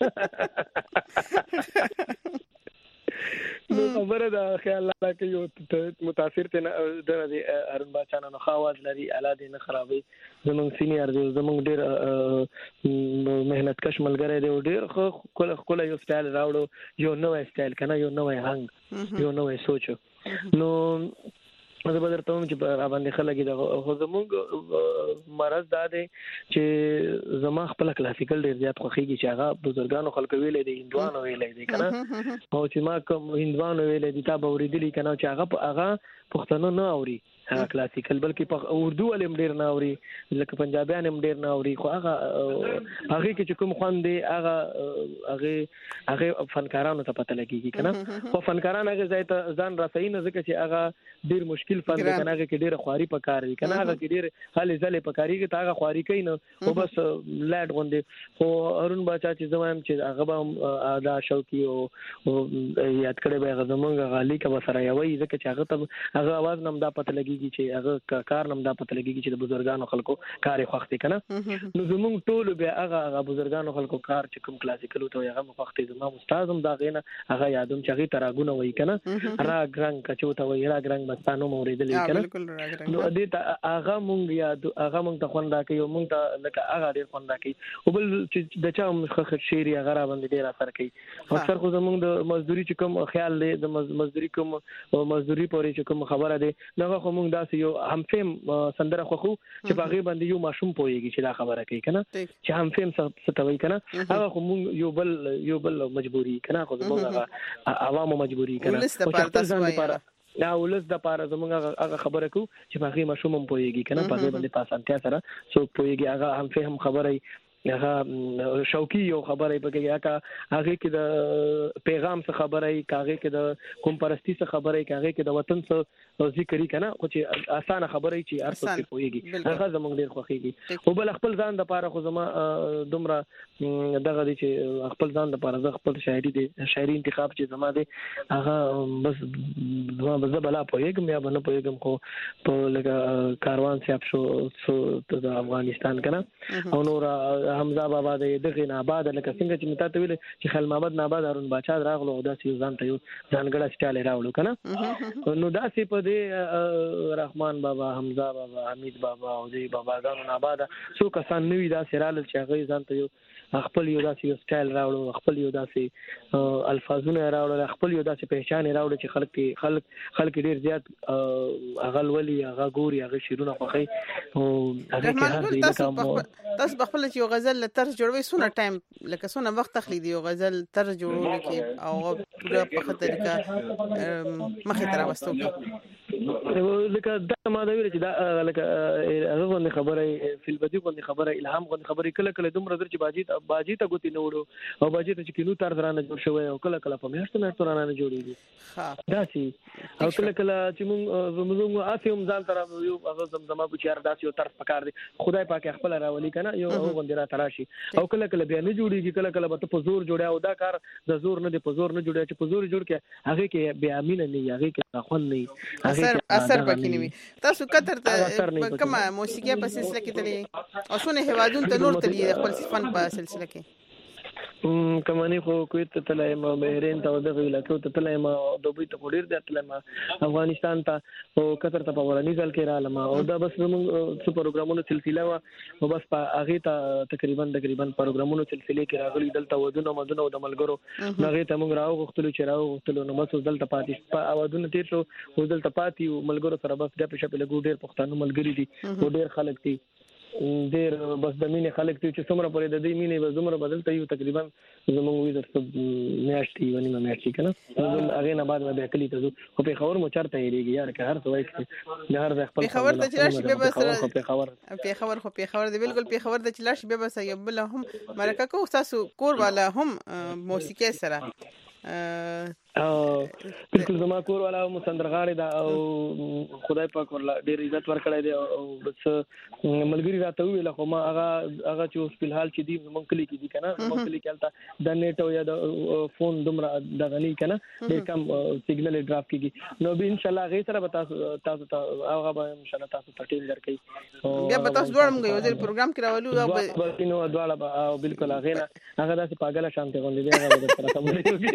نو خبره دا خیال لا کې یو متاثر ته د هارون باچا نه خواز لري الاده نه خرابې زمونږ سینیئر دی زمونږ ډېر مهنت کش ملګری دی ډېر خو یو سټایل راوړو یو نوې سټایل کنه یو نوې هنګ یو نوې سوچ نو زه به درته وایم چې را باندې خلک د خو زموږ مرض دا دی چې زما خپل کلاسیکل ډېر زیات خوښېږي چې هغه بزرګانو خلکو ویلې دي هندوانو ویلې دي که نه او چې ما کوم هندوانو ویلې دي تا به اورېدلي که نه چې هغه پښتنو نه اوري کلاسیکل بلکې په اردو ولې هم ډېر نه اوري لکه پنجابیان هم ډېر نه اوري خو هغې کې چې کوم خوند دی هغې فنکارانو ته پته لګېږي که نه خو فنکاران هغې ځای ته ځان رسوي نه ځکه چې هغه ډېر مشکل فن دی که نه هغې کې ډېره خواري پکار وي که نه هغه کې ډېر هلې ځلې پکارېږي ته هغه خواري کوي نه خو بس لاټ غوندې خو هارون باچا چې زه وایم چې هغه به هم دا شوقي او یاد کړی به هغه زمونږ هغه لیکه به سره یووي ځکه چې هغه ته هغه اواز نه هم دا پته لګېږي چې هغه کار نم دا پته لګيږي چې د بزرګانو خلکو کار خوښ دي کنه نو زموږ ټول بیا هغه بزرګانو خلکو کار چې کوم کلاسیکل ته هغه خوښ دي زما استاد هم دا غینه هغه یادوم چې هغه تراغونه وای کنه راګ رنگ کچو ته وای راګ رنگ مستانو موریدل کنه نو دې ته هغه مونږ یاد هغه مونږ ته خوندا کوي مونږ ته لکه هغه ډیر خوندا کوي او بل چې د چا مخخ شعري هغه را باندې ډیر اثر کوي اکثر خو زموږ د مزدوري چې کوم خیال دی د مزدوري کوم مزدوري پورې چې کوم خبره ده نو خو مونږ داسې یو هم فهم سندره خو چې باغې باندې یو ماشوم پويږي چې دا خبره کوي کنه چې هم فهم ستوي کنه هغه خو مونږ یو بل مجبوري کنه خو زموږ عوامو مجبوري کنه دا ولس د پاره زموږ هغه خبره کو چې باغې ماشوم هم پويږي کنه باغې باندې پاسانتیا سره څوک پويږي هغه هم فهم خبره هغه شوقي یو خبره پکې هغه کې د پیغام څخه خبره هغه کې د کوم پرستی څخه خبره هغه کې د وطن څخه ذکر کنا خو چې اسانه خبره چې هر څه کويږي هغه زموږ ډیر خوښيږي او بل خپل ځان د پاره خو زما دومره دغه دي چې خپل ځان د پاره خپل شاعري انتخاب چې زما دي هغه بس زما بلا پويګم یا بنه پويګم خو په لګه کاروان سیاب شو د افغانستان کنا او نور حمزه بابا دغه نه آباد لکه څنګه چې متا ته ویل چې خل محمد نه آباد هارون بچا راغلو او داسې ځان ته یو ځانګړی سټایل راوړو کنه نو داسې په دې رحمان بابا حمزه بابا حمید بابا او دې بابا دانو نه آباد څو کسان نوې داسې رال چې هغه ځان ته یو خپل یو داسې سټایل راوړو خپل یو داسې الفاظونه راوړل خپل یو داسې پہچان راوړل چې خلک ډیر زیات اغل ولي هغه ګوري هغه شیرونه خوخي او هغه تاسو بخپل چې یو غزل طرز جوړوي سونه ټایم لکه سونه وخت تخلي دی یو غزل طرز جوړول کې او پورا په خطر طریقه مخه تر واستو لکه دا ما دا ویل چې دا لکه هغه غوښنه خبره فلبدي غوښنه خبره الهام غوښنه خبره کله دومره در چې باجی ته ګوتی نه وړو او باجی ته چې کینو تر درانه جوړ شوی او کله په میاشتو رانه جوړیږي دا سي او کله چې موږ اسیم ځان تر یو هغه زمزمه بچار داسې یو طرف پکار دي خدای پاک خپل راولي کنه یو غوندې را تراشي او کله بیا نه جوړیږي کله به ته په زور جوړه او دا کار د زور نه دی په زور نه جوړه چې په زور جوړ کې هغه کې بیا امین نه هغه کې خون نه اثر پکې نه وي تاسو کتر ته کومه موسیقي په سلسله کې تللی او څونه هوادون ته نور تللی خپل فن په سلسله کې کمانی خو کویت ته تلای ما بهرین ته دغه علاقو ته تلای ما دوبۍ ته ډیر دی تلای ما افغانستان ته او قطر ته په ورانی ځل کې را لمه او دا بس موږ څو پروګرامونو سلسله وا او بس په هغه ته تقریبا پروګرامونو سلسله کې راغلي دلته ودونه مدونه او د ملګرو هغه ته موږ راغختلو نو مسو دلته پاتې په اودونه تیر شو او دلته پاتې ملګرو سره بس د پښه په لګو ډیر پښتانه ملګری دي او ډیر خلک دي ډیر بس د مینې خلک چې څومره پرې د دې مینې به زموږ بدلته یو تقریبا زموږ وی درته میاشتې ونیمه میاشتې کنه هغه نه بعد به کلی ته خو په خبر مو چرته یریږي یار که هر څه وایي نه هر خپل خبر ته چلاش به بس په خبر دی بالکل په خبر ته چلاش به بس یو بل هم مرکه کو تاسو کور والا هم موسیقي سره بالکل زما کور والا مسندرغاړي دا او خدای پاک ورلا ډیر عزت ورکړی دی او بس ملګری راته ویل خو ما هغه چې اوس په حال چې دی مونږ کلی کې دي کنه مونږ کلی کې البته د نیټ او یا د فون دومره د غنی کنه ډیر کم سیګنل ډراپ کیږي نو به ان شاء الله غي سره تاسو هغه به ان شاء الله تاسو ټیم درکې بیا به تاسو دوړم غو یو پروګرام کې راولو او نو دواړه بالکل هغه داسې پاگل شانته غونډې دی هغه سره کوم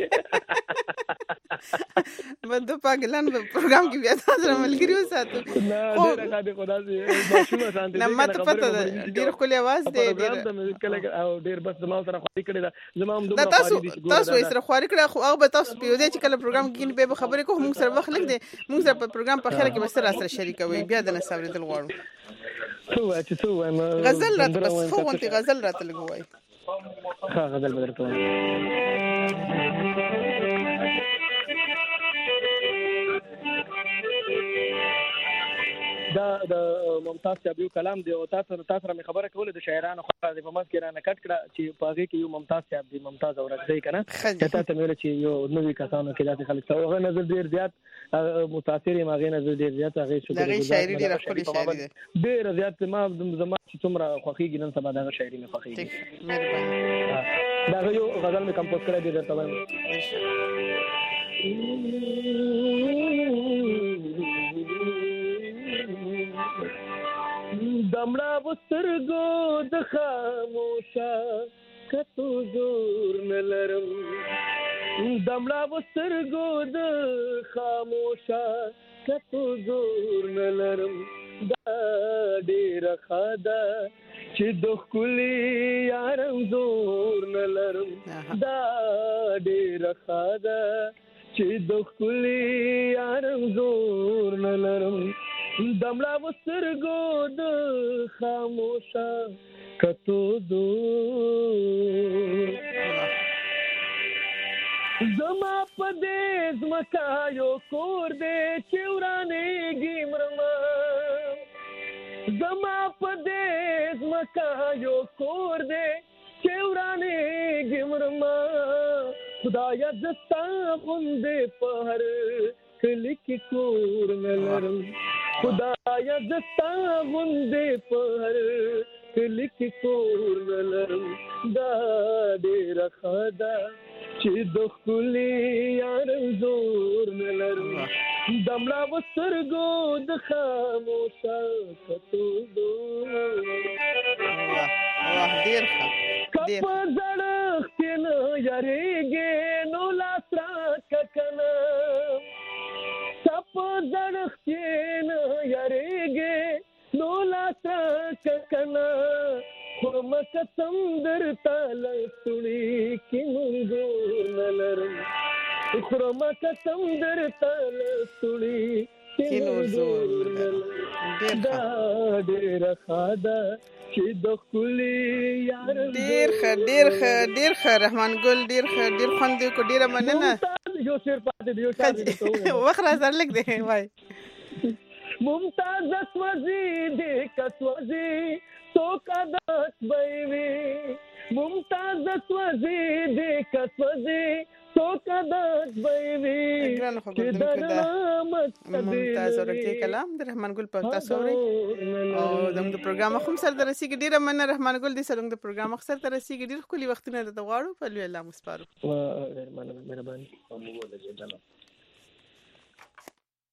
بده پاگلان په پروګرام کې بیا تاسو ملګری وساتو نه دا د خدا سي ماشومه شانته نه ماته پته ډیر خولي आवाज دی کله او ډیر بس زما سره خوري کړی دا زما هم دومره تاسو سره خوري کړی خو هغه تاسو په دې چې کله پروګرام کې به خبرې کوم موږ سره وخت لګ دی موږ سره په پروګرام په خره کې به سره شریکوي بیا د نصابری دل غواړو څو غزل راته بس خو انت غزل راته لګوي ها غزل بدرته دا د ممتاز صاحب کلام دی او تاسو مې خبره کوله د شاعرانو خو د پماس کې رانه کټ کړه چې پاږي کې یو ممتاز صاحب دی ممتاز اورځي کنه چې تاسو مې ویل چې یو نوې کسانو کې داسې خلک هغه نظر ډیر زیات متاثر یې ماغه نظر ډیر زیات هغه شاعري ډیر خپل شاعري دی ډیر زیات ما زما چې څومره خوخيږي نن سبا دا شاعري مې خوخيږي مهرباني دا یو غزل مې کمپوز کړی دی درته وایم دمړه وسترګو د خاموشه کتو زور نلرم دمړه وسترګو د خاموشه کتو زور نلرم دا ډیر خدا چې د خولي یارم زور نلرم دا ډیر خدا چې د خولي یارم زور نلرم دمړه وسترګو د خاموشه کتو زور زما په دې زمکا یو کور دې چې ورانېږي مرمه زما په دې زمکا یو کور دی چې ورانېږي مرما خدایا زستا غوندې په هر کلی کې کور نه لرم خدایا زستا غوندې په هر کلی کې کور نه لرم دا ډېره ښه ده چې د ښکلي یار زور نه لرم د مړه و سترګو د خاموشه کتو ډېر ښه که په زړښت کې نه یارېږې نو لاس راکړه که نه که په زړښت کې نه یارېږې نو لاس راکړه که نه خورم قسم درته له ستړي کې منظور نه لرم خورم قسم درته له ستړي کې منظور نه لرم دا ډېره ښه ده چې د ښکلي یار ډېر ښه رحمان ګل ډېر ښه ډېر خوند دی کو ډېره مننه یو شعر پاتې دی یو شعر وخت راځه لږ دی وای ممتاز سوځي دې کسوځي تو کدات بېوي ممتاز سوځي دې کسوځي تو کدات بېوي ممتاز ورته کلام د رحمان ګل په تاسو اوري او زموږ پروګرام هم سره درسيږي ډیره مننه رحمان ګل دې سره د پروګرام سره درسيږي ډیر خولي وختونه د غواړو په لوی الله مسپارو مهرباني